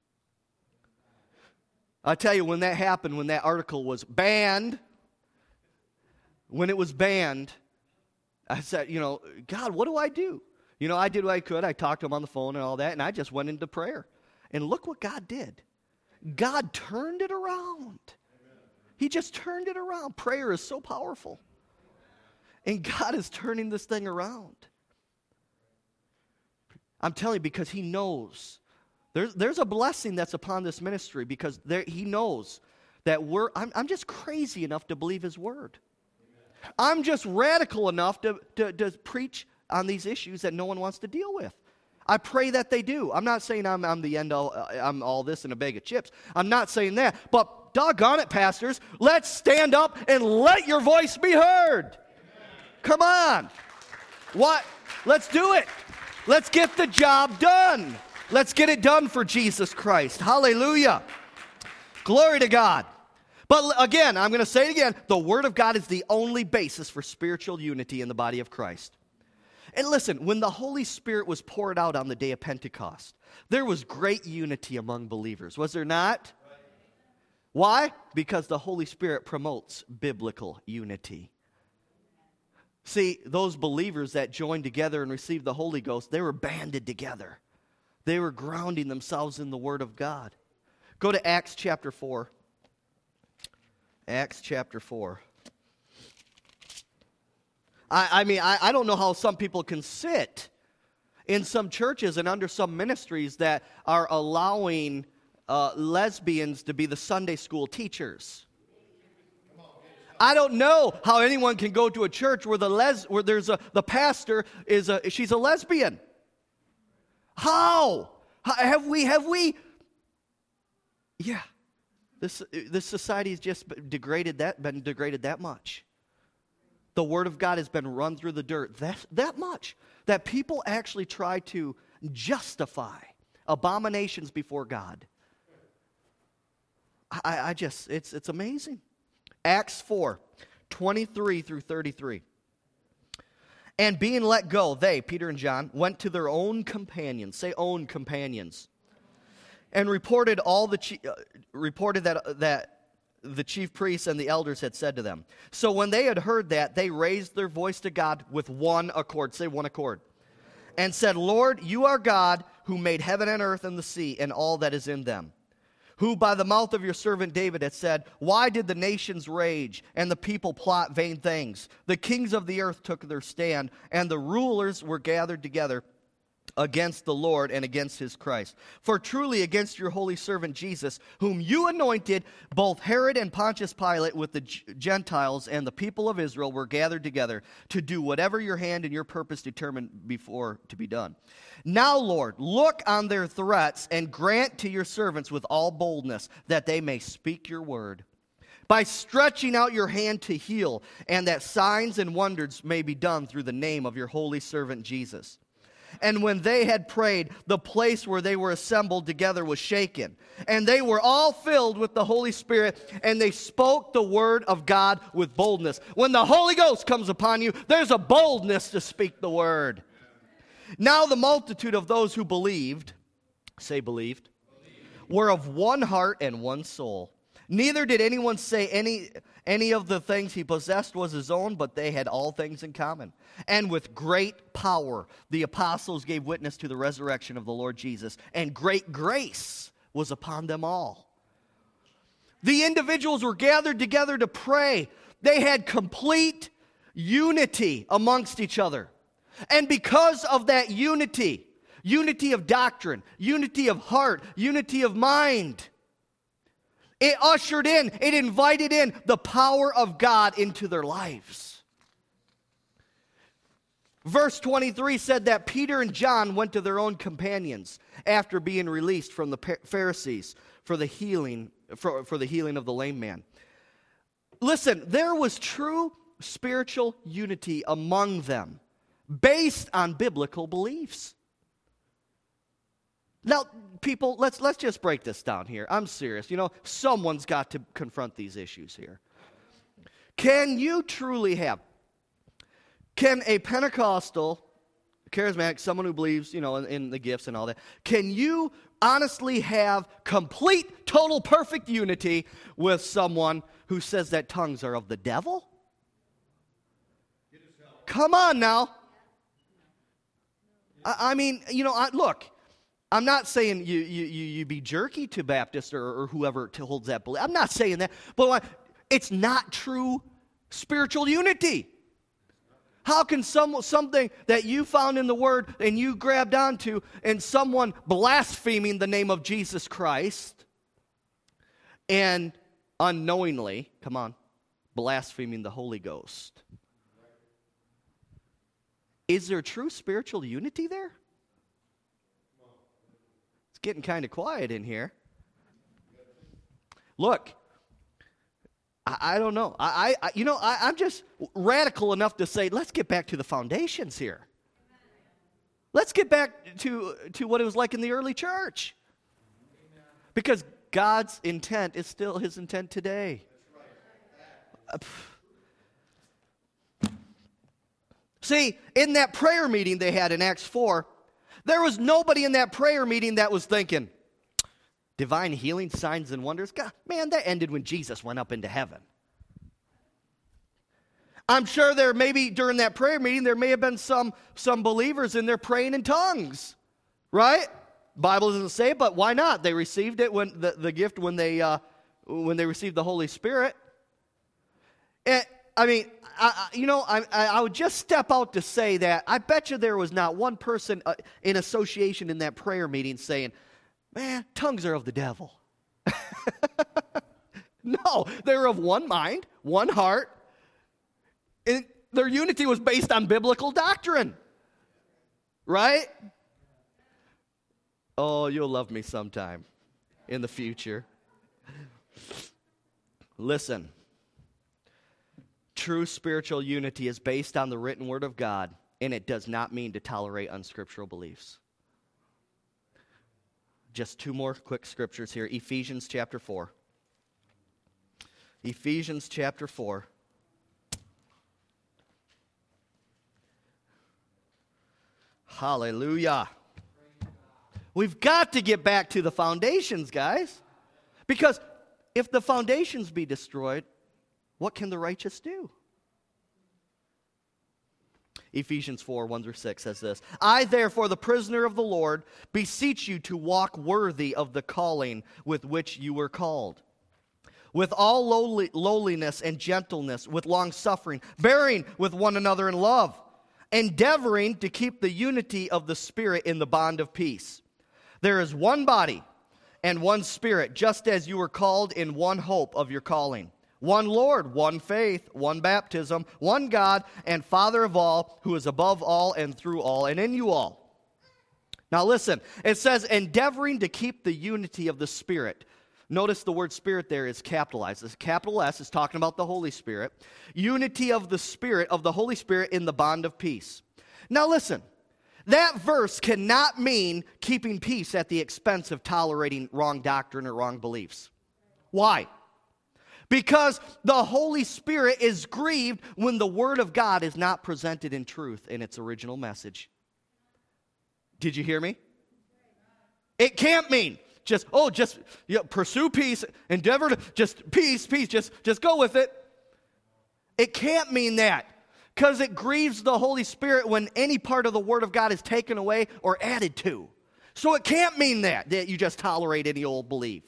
Speaker 1: I'll tell you, when that happened, when that article was banned, when it was banned, I said, God, what do I do? I did what I could. I talked to him on the phone and all that, and I just went into prayer. And look what God did. God turned it around. He just turned it around. Prayer is so powerful. And God is turning this thing around. I'm telling you, because He knows. There's a blessing that's upon this ministry because He knows that I'm just crazy enough to believe His Word. I'm just radical enough to preach on these issues that no one wants to deal with. I pray that they do. I'm not saying I'm the end all, I'm all this in a bag of chips. I'm not saying that. But doggone it, pastors, let's stand up and let your voice be heard. Come on. What? Let's do it. Let's get the job done. Let's get it done for Jesus Christ. Hallelujah. Glory to God. But again, I'm going to say it again. The Word of God is the only basis for spiritual unity in the body of Christ. And listen, when the Holy Spirit was poured out on the day of Pentecost, there was great unity among believers. Was there not? Why? Because the Holy Spirit promotes biblical unity. See, those believers that joined together and received the Holy Ghost, they were banded together. They were grounding themselves in the Word of God. Go to Acts chapter 4. Acts chapter 4. I don't know how some people can sit in some churches and under some ministries that are allowing lesbians to be the Sunday school teachers. I don't know how anyone can go to a church where the pastor she's a lesbian. How? Have we? Yeah. This society has just been degraded that much. The Word of God has been run through the dirt that much that people actually try to justify abominations before God. It's amazing. Acts 4, 23 through 33. And being let go, they, Peter and John, went to their own companions. Say own companions. And reported that the chief priests and the elders had said to them. So when they had heard that, they raised their voice to God with one accord. Say one accord. And said, Lord, you are God who made heaven and earth and the sea and all that is in them. Who by the mouth of your servant David had said, why did the nations rage and the people plot vain things? The kings of the earth took their stand, and the rulers were gathered together against the Lord and against his Christ. For truly against your holy servant Jesus, whom you anointed, both Herod and Pontius Pilate with the Gentiles and the people of Israel were gathered together to do whatever your hand and your purpose determined before to be done. Now, Lord, look on their threats and grant to your servants with all boldness that they may speak your word, by stretching out your hand to heal, and that signs and wonders may be done through the name of your holy servant Jesus. And when they had prayed, the place where they were assembled together was shaken. And they were all filled with the Holy Spirit, and they spoke the word of God with boldness. When the Holy Ghost comes upon you, there's a boldness to speak the word. Now the multitude of those who believed, say believed, were of one heart and one soul. Neither did anyone say any of the things he possessed was his own, but they had all things in common. And with great power, the apostles gave witness to the resurrection of the Lord Jesus, and great grace was upon them all. The individuals were gathered together to pray. They had complete unity amongst each other. And because of that unity, unity of doctrine, unity of heart, unity of mind, it ushered in, it invited in the power of God into their lives. Verse 23 said that Peter and John went to their own companions after being released from the Pharisees for the healing of the lame man. Listen, there was true spiritual unity among them based on biblical beliefs. Now, people, let's just break this down here. I'm serious. Someone's got to confront these issues here. Can a Pentecostal, charismatic, someone who believes, in the gifts and all that, can you honestly have complete, total, perfect unity with someone who says that tongues are of the devil? Come on now. Look. I'm not saying you be jerky to Baptists or whoever holds that belief. I'm not saying that. But it's not true spiritual unity. How can something that you found in the Word and you grabbed onto and someone blaspheming the name of Jesus Christ and unknowingly, blaspheming the Holy Ghost? Is there true spiritual unity there? Getting kind of quiet in here. Look, I don't know. I'm just radical enough to say, let's get back to the foundations here. Let's get back to what it was like in the early church. Because God's intent is still His intent today. See, in that prayer meeting they had in Acts 4, there was nobody in that prayer meeting that was thinking, divine healing, signs, and wonders. God, man, that ended when Jesus went up into heaven. I'm sure during that prayer meeting, there may have been some believers in there praying in tongues. Right? Bible doesn't say it, but why not? They received it when the gift when they received the Holy Spirit. I would just step out to say that I bet you there was not one person in association in that prayer meeting saying, man, tongues are of the devil. No, they were of one mind, one heart, and their unity was based on biblical doctrine. Right? Oh, you'll love me sometime in the future. Listen. True spiritual unity is based on the written word of God, and it does not mean to tolerate unscriptural beliefs. Just two more quick scriptures here. Ephesians chapter 4. Ephesians chapter 4. Hallelujah. We've got to get back to the foundations, guys. Because if the foundations be destroyed, what can the righteous do? Ephesians 4, 1-6 says this. I, therefore, the prisoner of the Lord, beseech you to walk worthy of the calling with which you were called, with all lowliness and gentleness, with long-suffering, bearing with one another in love, endeavoring to keep the unity of the Spirit in the bond of peace. There is one body and one Spirit, just as you were called in one hope of your calling. One Lord, one faith, one baptism, one God and Father of all, who is above all and through all and in you all. Now listen, it says endeavoring to keep the unity of the Spirit. Notice the word Spirit there is capitalized. This capital S is talking about the Holy Spirit. Unity of the Spirit, of the Holy Spirit in the bond of peace. Now listen, That verse cannot mean keeping peace at the expense of tolerating wrong doctrine or wrong beliefs. Why? Because the Holy Spirit is grieved when the Word of God is not presented in truth in its original message. Did you hear me? It can't mean just pursue peace, endeavor to just peace, just go with it. It can't mean that, because it grieves the Holy Spirit when any part of the Word of God is taken away or added to. So it can't mean that you just tolerate any old belief.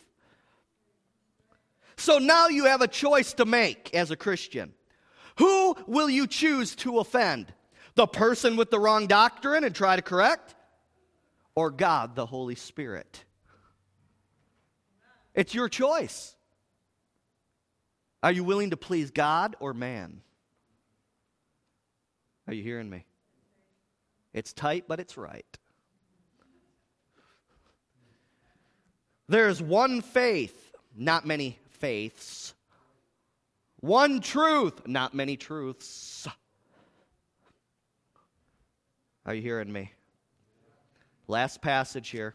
Speaker 1: So now you have a choice to make as a Christian. Who will you choose to offend? The person with the wrong doctrine and try to correct? Or God, the Holy Spirit? It's your choice. Are you willing to please God or man? Are you hearing me? It's tight, but it's right. There's one faith, not many faiths. One truth, not many truths. Are you hearing me? Last passage here.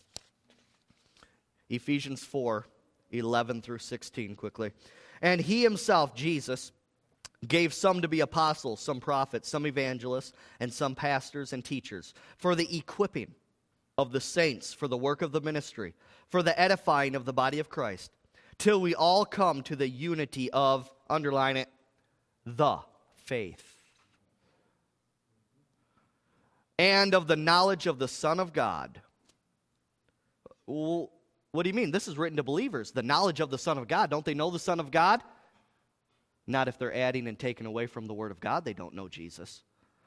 Speaker 1: Ephesians 4:11 through 16 quickly. And he himself, Jesus, gave some to be apostles, some prophets, some evangelists, and some pastors and teachers, for the equipping of the saints, for the work of the ministry, for the edifying of the body of Christ, till we all come to the unity of, underline it, the faith, and of the knowledge of the Son of God. Well, what do you mean? This is written to believers. The knowledge of the Son of God. Don't they know the Son of God? Not if they're adding and taking away from the Word of God. They don't know Jesus.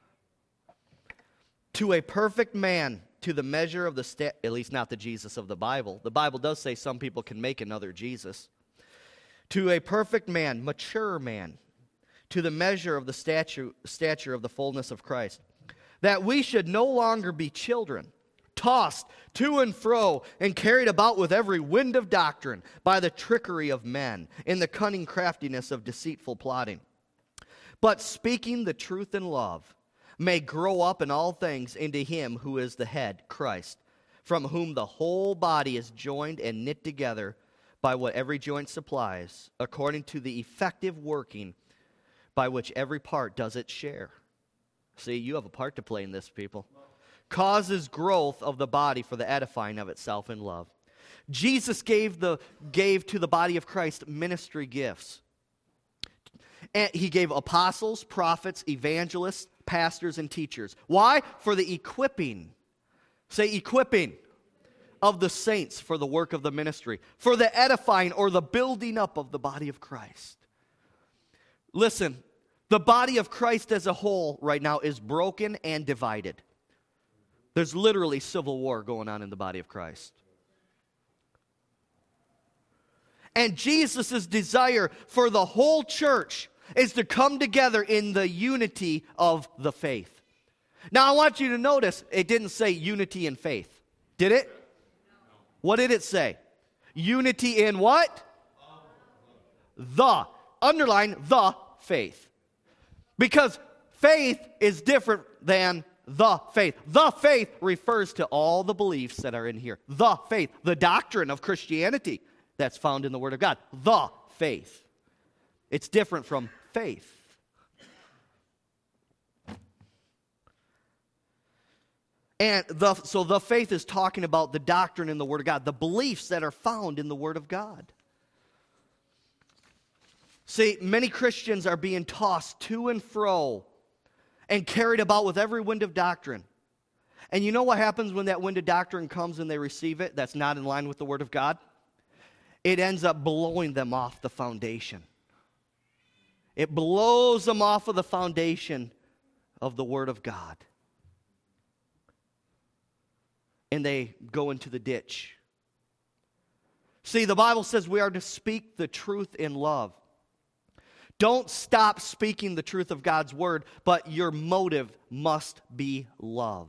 Speaker 1: To a perfect man, to the measure of the at least not the Jesus of the Bible. The Bible does say some people can make another Jesus. To a perfect man, mature man, to the measure of the stature of the fullness of Christ, that we should no longer be children, tossed to and fro and carried about with every wind of doctrine by the trickery of men, in the cunning craftiness of deceitful plotting. But speaking the truth in love, may grow up in all things into him who is the head, Christ, from whom the whole body is joined and knit together by what every joint supplies, according to the effective working by which every part does its share. See, you have a part to play in this, people. Causes growth of the body for the edifying of itself in love. Jesus gave to the body of Christ ministry gifts. And he gave apostles, prophets, evangelists, pastors, and teachers. Why? For the equipping. Say equipping of the saints for the work of the ministry. For the edifying or the building up of the body of Christ. Listen, the body of Christ as a whole right now is broken and divided. There's literally civil war going on in the body of Christ. And Jesus' desire for the whole church is to come together in the unity of the faith. Now, I want you to notice, it didn't say unity in faith. Did it? What did it say? Unity in what? The. Underline the faith. Because faith is different than the faith. The faith refers to all the beliefs that are in here. The faith, the doctrine of Christianity that's found in the Word of God. The faith. It's different from faith. And so the faith is talking about the doctrine in the Word of God, the beliefs that are found in the Word of God. See, many Christians are being tossed to and fro and carried about with every wind of doctrine. And you know what happens when that wind of doctrine comes and they receive it that's not in line with the Word of God? It ends up blowing them off the foundation. It blows them off of the foundation of the Word of God. And they go into the ditch. See, the Bible says we are to speak the truth in love. Don't stop speaking the truth of God's word, but your motive must be love.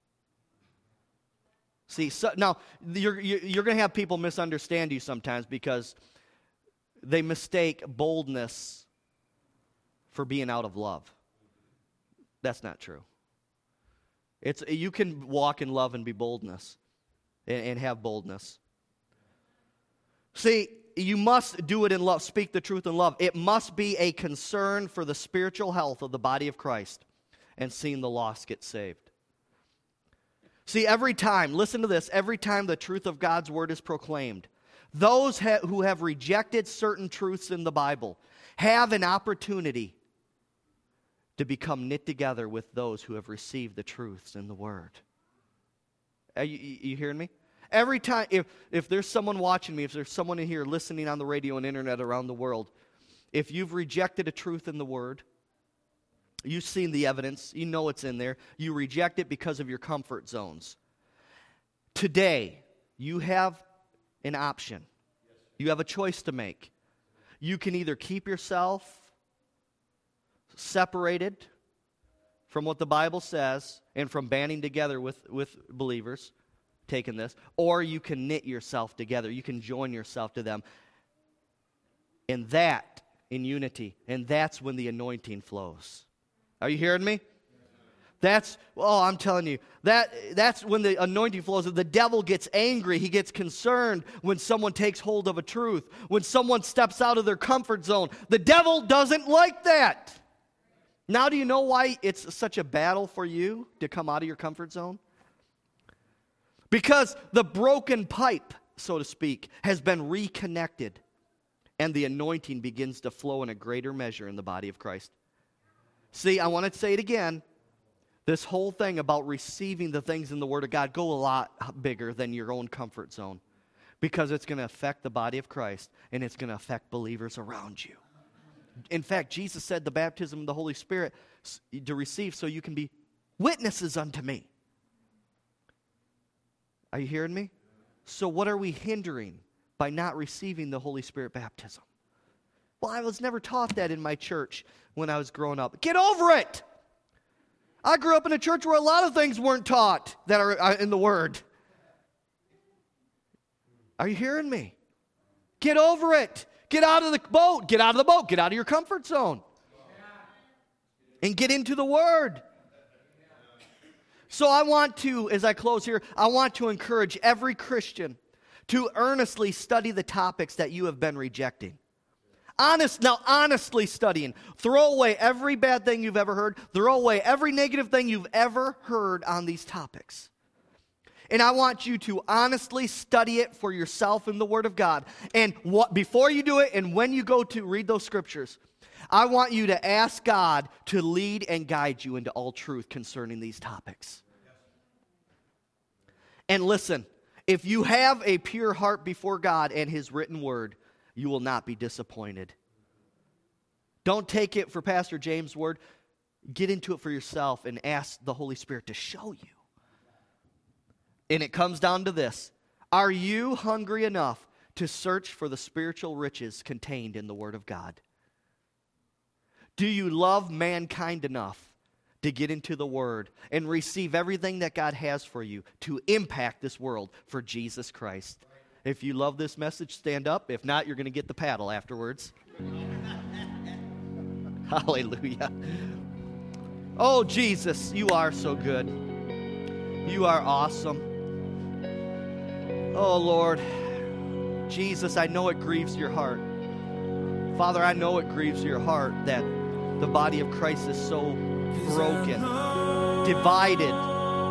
Speaker 1: See, so, now, you're going to have people misunderstand you sometimes because they mistake boldness for being out of love. That's not true. You can walk in love and be boldness and have boldness. See, you must do it in love, speak the truth in love. It must be a concern for the spiritual health of the body of Christ and seeing the lost get saved. See, every time, listen to this, every time the truth of God's word is proclaimed, those who have rejected certain truths in the Bible have an opportunity to become knit together with those who have received the truths in the word. Are you hearing me? Every time, if there's someone watching me, if there's someone in here listening on the radio and internet around the world, if you've rejected a truth in the word, you've seen the evidence, you know it's in there, you reject it because of your comfort zones. Today, you have an option. You have a choice to make. You can either keep yourself separated from what the Bible says and from banding together with believers, taking this, or you can knit yourself together. You can join yourself to them. And that, in unity, and that's when the anointing flows. Are you hearing me? I'm telling you, that's when the anointing flows. The devil gets angry. He gets concerned when someone takes hold of a truth. When someone steps out of their comfort zone. The devil doesn't like that. Now do you know why it's such a battle for you to come out of your comfort zone? Because the broken pipe, so to speak, has been reconnected. And the anointing begins to flow in a greater measure in the body of Christ. See, I want to say it again. This whole thing about receiving the things in the Word of God go a lot bigger than your own comfort zone, because it's going to affect the body of Christ and it's going to affect believers around you. In fact, Jesus said the baptism of the Holy Spirit to receive so you can be witnesses unto me. Are you hearing me? So what are we hindering by not receiving the Holy Spirit baptism? Well, I was never taught that in my church when I was growing up. Get over it! I grew up in a church where a lot of things weren't taught that are in the Word. Are you hearing me? Get over it. Get out of the boat. Get out of the boat. Get out of your comfort zone. And get into the Word. So I want to, as I close here, I want to encourage every Christian to earnestly study the topics that you have been rejecting. Honestly studying. Throw away every bad thing you've ever heard. Throw away every negative thing you've ever heard on these topics. And I want you to honestly study it for yourself in the Word of God. And before you do it and when you go to read those scriptures, I want you to ask God to lead and guide you into all truth concerning these topics. And listen, if you have a pure heart before God and His written Word, you will not be disappointed. Don't take it for Pastor James' word. Get into it for yourself and ask the Holy Spirit to show you. And it comes down to this. Are you hungry enough to search for the spiritual riches contained in the Word of God? Do you love mankind enough to get into the Word and receive everything that God has for you to impact this world for Jesus Christ? If you love this message, stand up. If not, you're going to get the paddle afterwards. Hallelujah. Oh, Jesus, you are so good. You are awesome. Oh, Lord. Jesus, I know it grieves your heart. Father, I know it grieves your heart that the body of Christ is so broken, divided.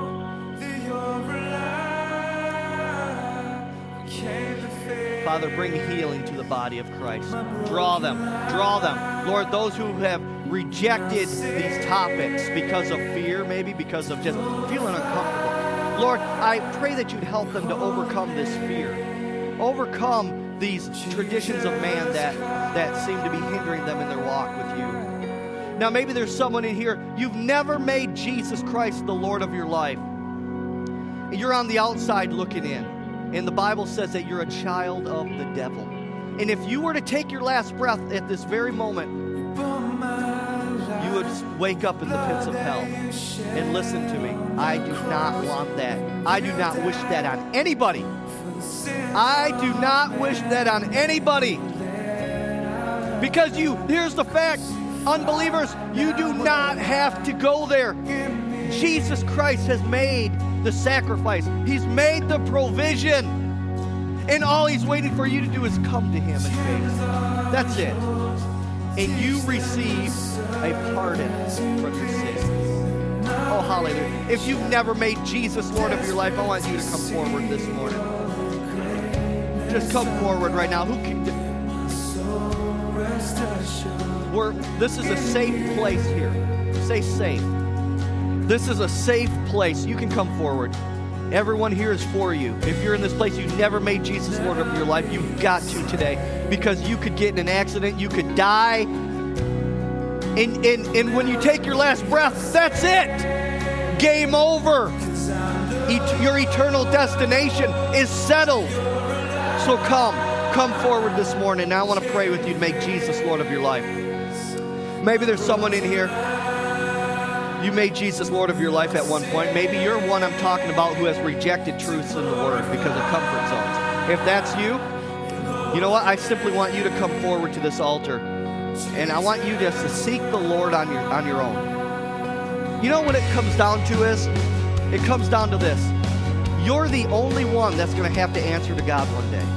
Speaker 1: Father, bring healing to the body of Christ. Draw them. Lord, those who have rejected these topics because of fear, maybe because of just feeling uncomfortable. Lord, I pray that you'd help them to overcome this fear. Overcome these traditions of man that seem to be hindering them in their walk with you. Now, maybe there's someone in here, you've never made Jesus Christ the Lord of your life. You're on the outside looking in. And the Bible says that you're a child of the devil. And if you were to take your last breath at this very moment, you would wake up in the pits of hell. And listen to me, I do not want that. I do not wish that on anybody. I do not wish that on anybody. Because here's the fact, unbelievers, you do not have to go there. Jesus Christ has made the sacrifice. He's made the provision. And all He's waiting for you to do is come to Him in faith. That's it. And you receive a pardon from your sins. Oh, hallelujah. If you've never made Jesus Lord of your life, I want you to come forward this morning. Just come forward right now. This is a safe place here. Say safe. This is a safe place. You can come forward. Everyone here is for you. If you're in this place, you've never made Jesus Lord of your life, you've got to today. Because you could get in an accident, you could die. And when you take your last breath, that's it. Game over. Your eternal destination is settled. So come forward this morning. Now I want to pray with you to make Jesus Lord of your life. Maybe there's someone in here, you made Jesus Lord of your life at one point. Maybe you're one I'm talking about who has rejected truths in the Word because of comfort zones. If that's you, you know what? I simply want you to come forward to this altar. And I want you just to seek the Lord on your own. You know what it comes down to is? It comes down to this. You're the only one that's going to have to answer to God one day.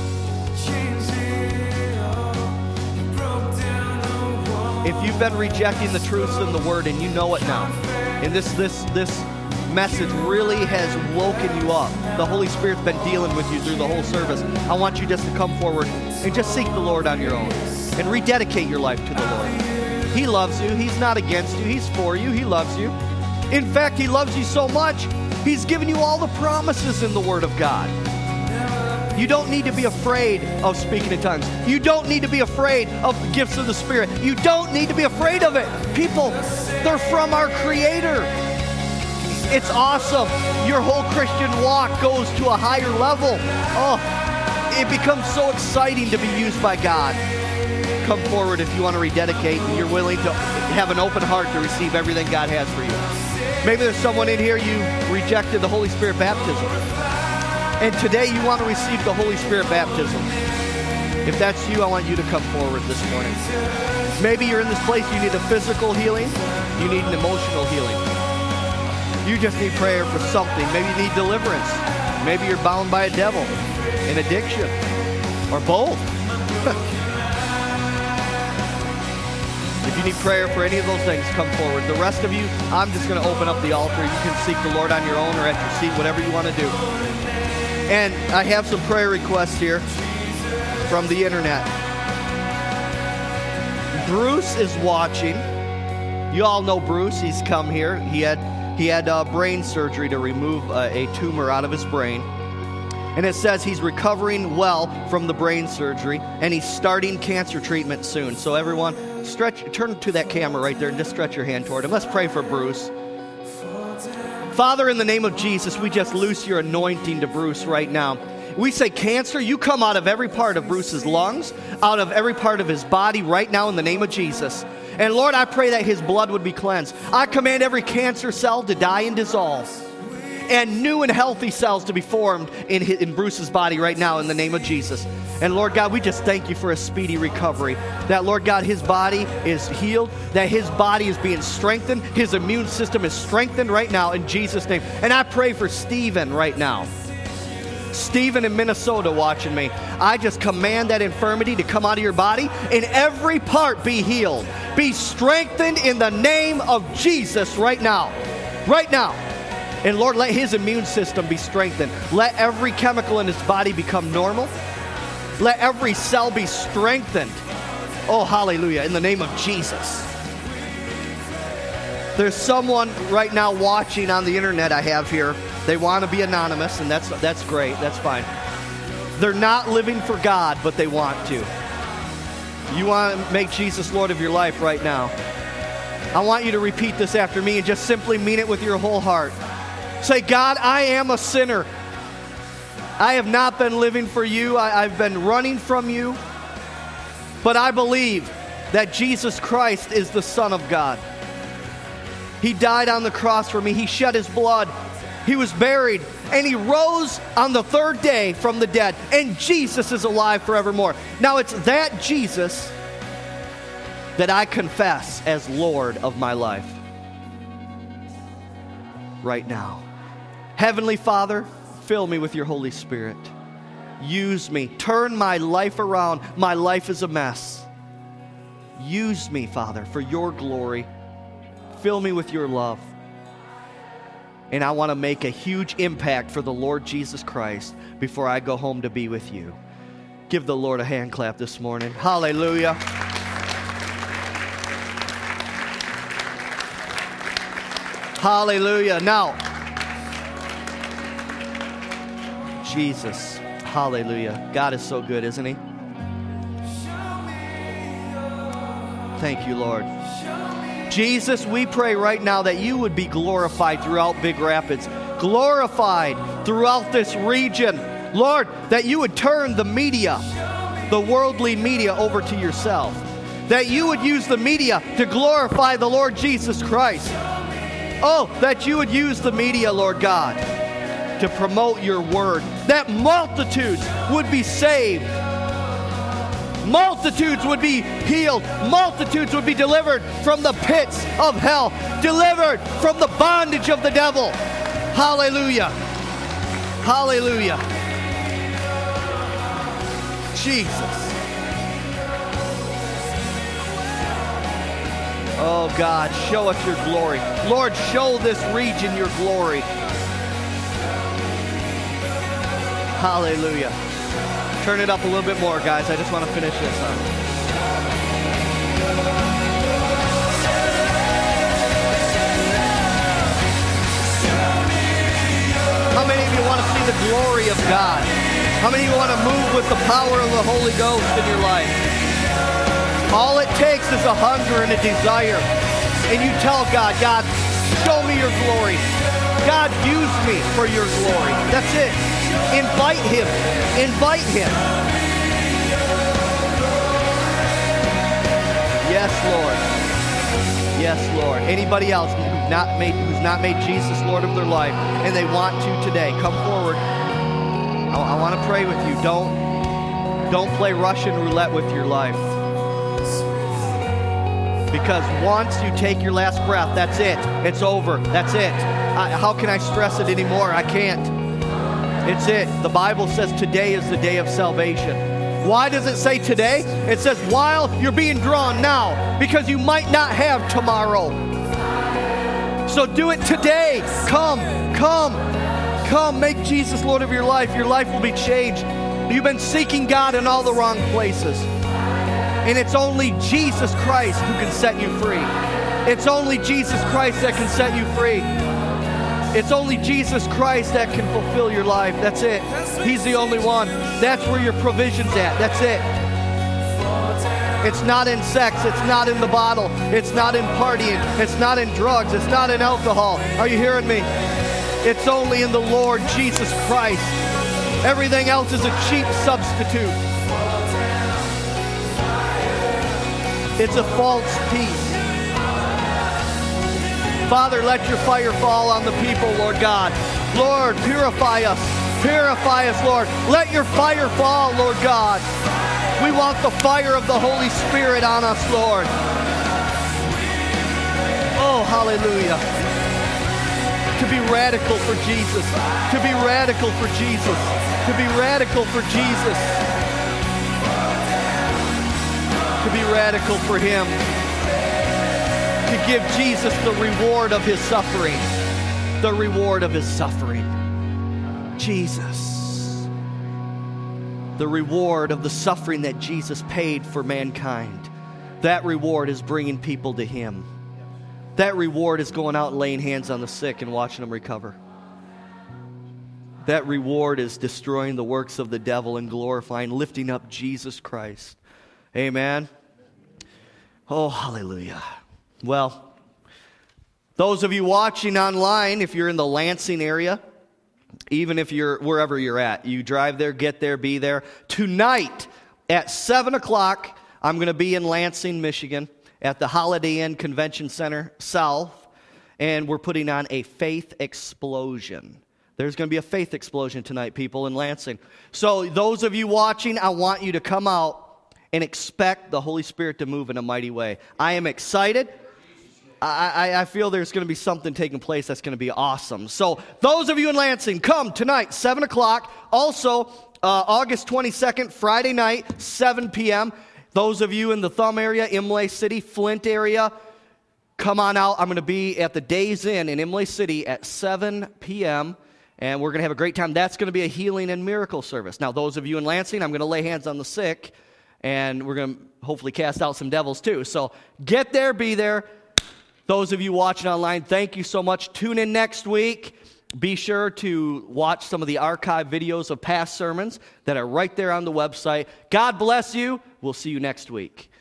Speaker 1: If you've been rejecting the truths in the Word and you know it now, and this message really has woken you up, the Holy Spirit's been dealing with you through the whole service, I want you just to come forward and just seek the Lord on your own and rededicate your life to the Lord. He loves you. He's not against you. He's for you. He loves you. In fact, He loves you so much, He's given you all the promises in the Word of God. You don't need to be afraid of speaking in tongues. You don't need to be afraid of the gifts of the Spirit. You don't need to be afraid of it. People, they're from our Creator. It's awesome. Your whole Christian walk goes to a higher level. Oh, it becomes so exciting to be used by God. Come forward if you want to rededicate and you're willing to have an open heart to receive everything God has for you. Maybe there's someone in here, you rejected the Holy Spirit baptism. And today you want to receive the Holy Spirit baptism. If that's you, I want you to come forward this morning. Maybe you're in this place, you need a physical healing, you need an emotional healing. You just need prayer for something. Maybe you need deliverance. Maybe you're bound by a devil, an addiction, or both. If you need prayer for any of those things, come forward. The rest of you, I'm just going to open up the altar. You can seek the Lord on your own or at your seat, whatever you want to do. And I have some prayer requests here from the internet. Bruce is watching. You all know Bruce. He's come here. He had brain surgery to remove a tumor out of his brain. And it says he's recovering well from the brain surgery, and he's starting cancer treatment soon. So everyone, turn to that camera right there and just stretch your hand toward him. Let's pray for Bruce. Father, in the name of Jesus, we just loose your anointing to Bruce right now. We say, cancer, you come out of every part of Bruce's lungs, out of every part of his body right now in the name of Jesus. And Lord, I pray that his blood would be cleansed. I command every cancer cell to die and dissolve, and new and healthy cells to be formed in Bruce's body right now in the name of Jesus. And Lord God, we just thank you for a speedy recovery. That, Lord God, his body is healed, that his body is being strengthened, his immune system is strengthened right now in Jesus' name. And I pray for Stephen right now. Stephen in Minnesota watching me. I just command that infirmity to come out of your body and every part be healed. Be strengthened in the name of Jesus right now. Right now. And Lord, let his immune system be strengthened. Let every chemical in his body become normal. Let every cell be strengthened. Oh, hallelujah, in the name of Jesus. There's someone right now watching on the internet I have here. They want to be anonymous, and that's great. That's fine. They're not living for God, but they want to. You want to make Jesus Lord of your life right now. I want you to repeat this after me and just simply mean it with your whole heart. Say, God, I am a sinner. I have not been living for you. I've been running from you. But I believe that Jesus Christ is the Son of God. He died on the cross for me. He shed his blood. He was buried. And he rose on the third day from the dead. And Jesus is alive forevermore. Now it's that Jesus that I confess as Lord of my life. right now. Heavenly Father, fill me with your Holy Spirit. Use me. Turn my life around. My life is a mess. Use me, Father, for your glory. Fill me with your love. And I want to make a huge impact for the Lord Jesus Christ before I go home to be with you. Give the Lord a hand clap this morning. Hallelujah. Hallelujah. Now, Jesus. Hallelujah. God is so good, isn't he? Thank you, Lord. Jesus, we pray right now that you would be glorified throughout Big Rapids, glorified throughout this region. Lord, that you would turn the media, the worldly media, over to yourself. That you would use the media to glorify the Lord Jesus Christ. Oh, that you would use the media, Lord God, to promote your word. That multitudes would be saved. Multitudes would be healed. Multitudes would be delivered from the pits of hell. Delivered from the bondage of the devil. Hallelujah. Hallelujah. Jesus. Oh God, show us your glory. Lord, show this region your glory. Hallelujah. Turn it up a little bit more, guys. I just want to finish this up. How many of you want to see the glory of God? How many of you want to move with the power of the Holy Ghost in your life? All it takes is a hunger and a desire. And you tell God, God, show me your glory. God, use me for your glory. That's it. Invite him. Invite him. Yes, Lord. Yes, Lord. Anybody else who's not made Jesus Lord of their life and they want to today, come forward. I want to pray with you. Don't play Russian roulette with your life. Because once you take your last breath, that's it. It's over. That's it. How can I stress it anymore? I can't. It's it. The Bible says today is the day of salvation. Why does it say today? It says while you're being drawn now, because you might not have tomorrow. So do it today. Come. Make Jesus Lord of your life. Your life will be changed. You've been seeking God in all the wrong places. And it's only Jesus Christ who can set you free. It's only Jesus Christ that can set you free. It's only Jesus Christ that can fulfill your life. That's it. He's the only one. That's where your provision's at. That's it. It's not in sex. It's not in the bottle. It's not in partying. It's not in drugs. It's not in alcohol. Are you hearing me? It's only in the Lord Jesus Christ. Everything else is a cheap substitute. It's a false peace. Father, let your fire fall on the people, Lord God. Lord, purify us. Purify us, Lord. Let your fire fall, Lord God. We want the fire of the Holy Spirit on us, Lord. Oh, hallelujah. To be radical for Jesus. To be radical for Jesus. To be radical for Jesus. To be radical for him. To give Jesus the reward of his suffering. The reward of his suffering. Jesus. The reward of the suffering that Jesus paid for mankind. That reward is bringing people to him. That reward is going out and laying hands on the sick and watching them recover. That reward is destroying the works of the devil and glorifying, lifting up Jesus Christ. Amen. Oh, hallelujah. Well, those of you watching online, if you're in the Lansing area, even if you're wherever you're at, you drive there, get there, be there. Tonight at 7 o'clock, I'm going to be in Lansing, Michigan, at the Holiday Inn Convention Center South, and we're putting on a faith explosion. There's going to be a faith explosion tonight, people, in Lansing. So those of you watching, I want you to come out and expect the Holy Spirit to move in a mighty way. I am excited. I feel there's going to be something taking place that's going to be awesome. So those of you in Lansing, come tonight, 7 o'clock. Also, August 22nd, Friday night, 7 p.m. Those of you in the Thumb area, Imlay City, Flint area, come on out. I'm going to be at the Days Inn in Imlay City at 7 p.m., and we're going to have a great time. That's going to be a healing and miracle service. Now, those of you in Lansing, I'm going to lay hands on the sick, and we're going to hopefully cast out some devils too. So get there, be there. Those of you watching online, thank you so much. Tune in next week. Be sure to watch some of the archive videos of past sermons that are right there on the website. God bless you. We'll see you next week.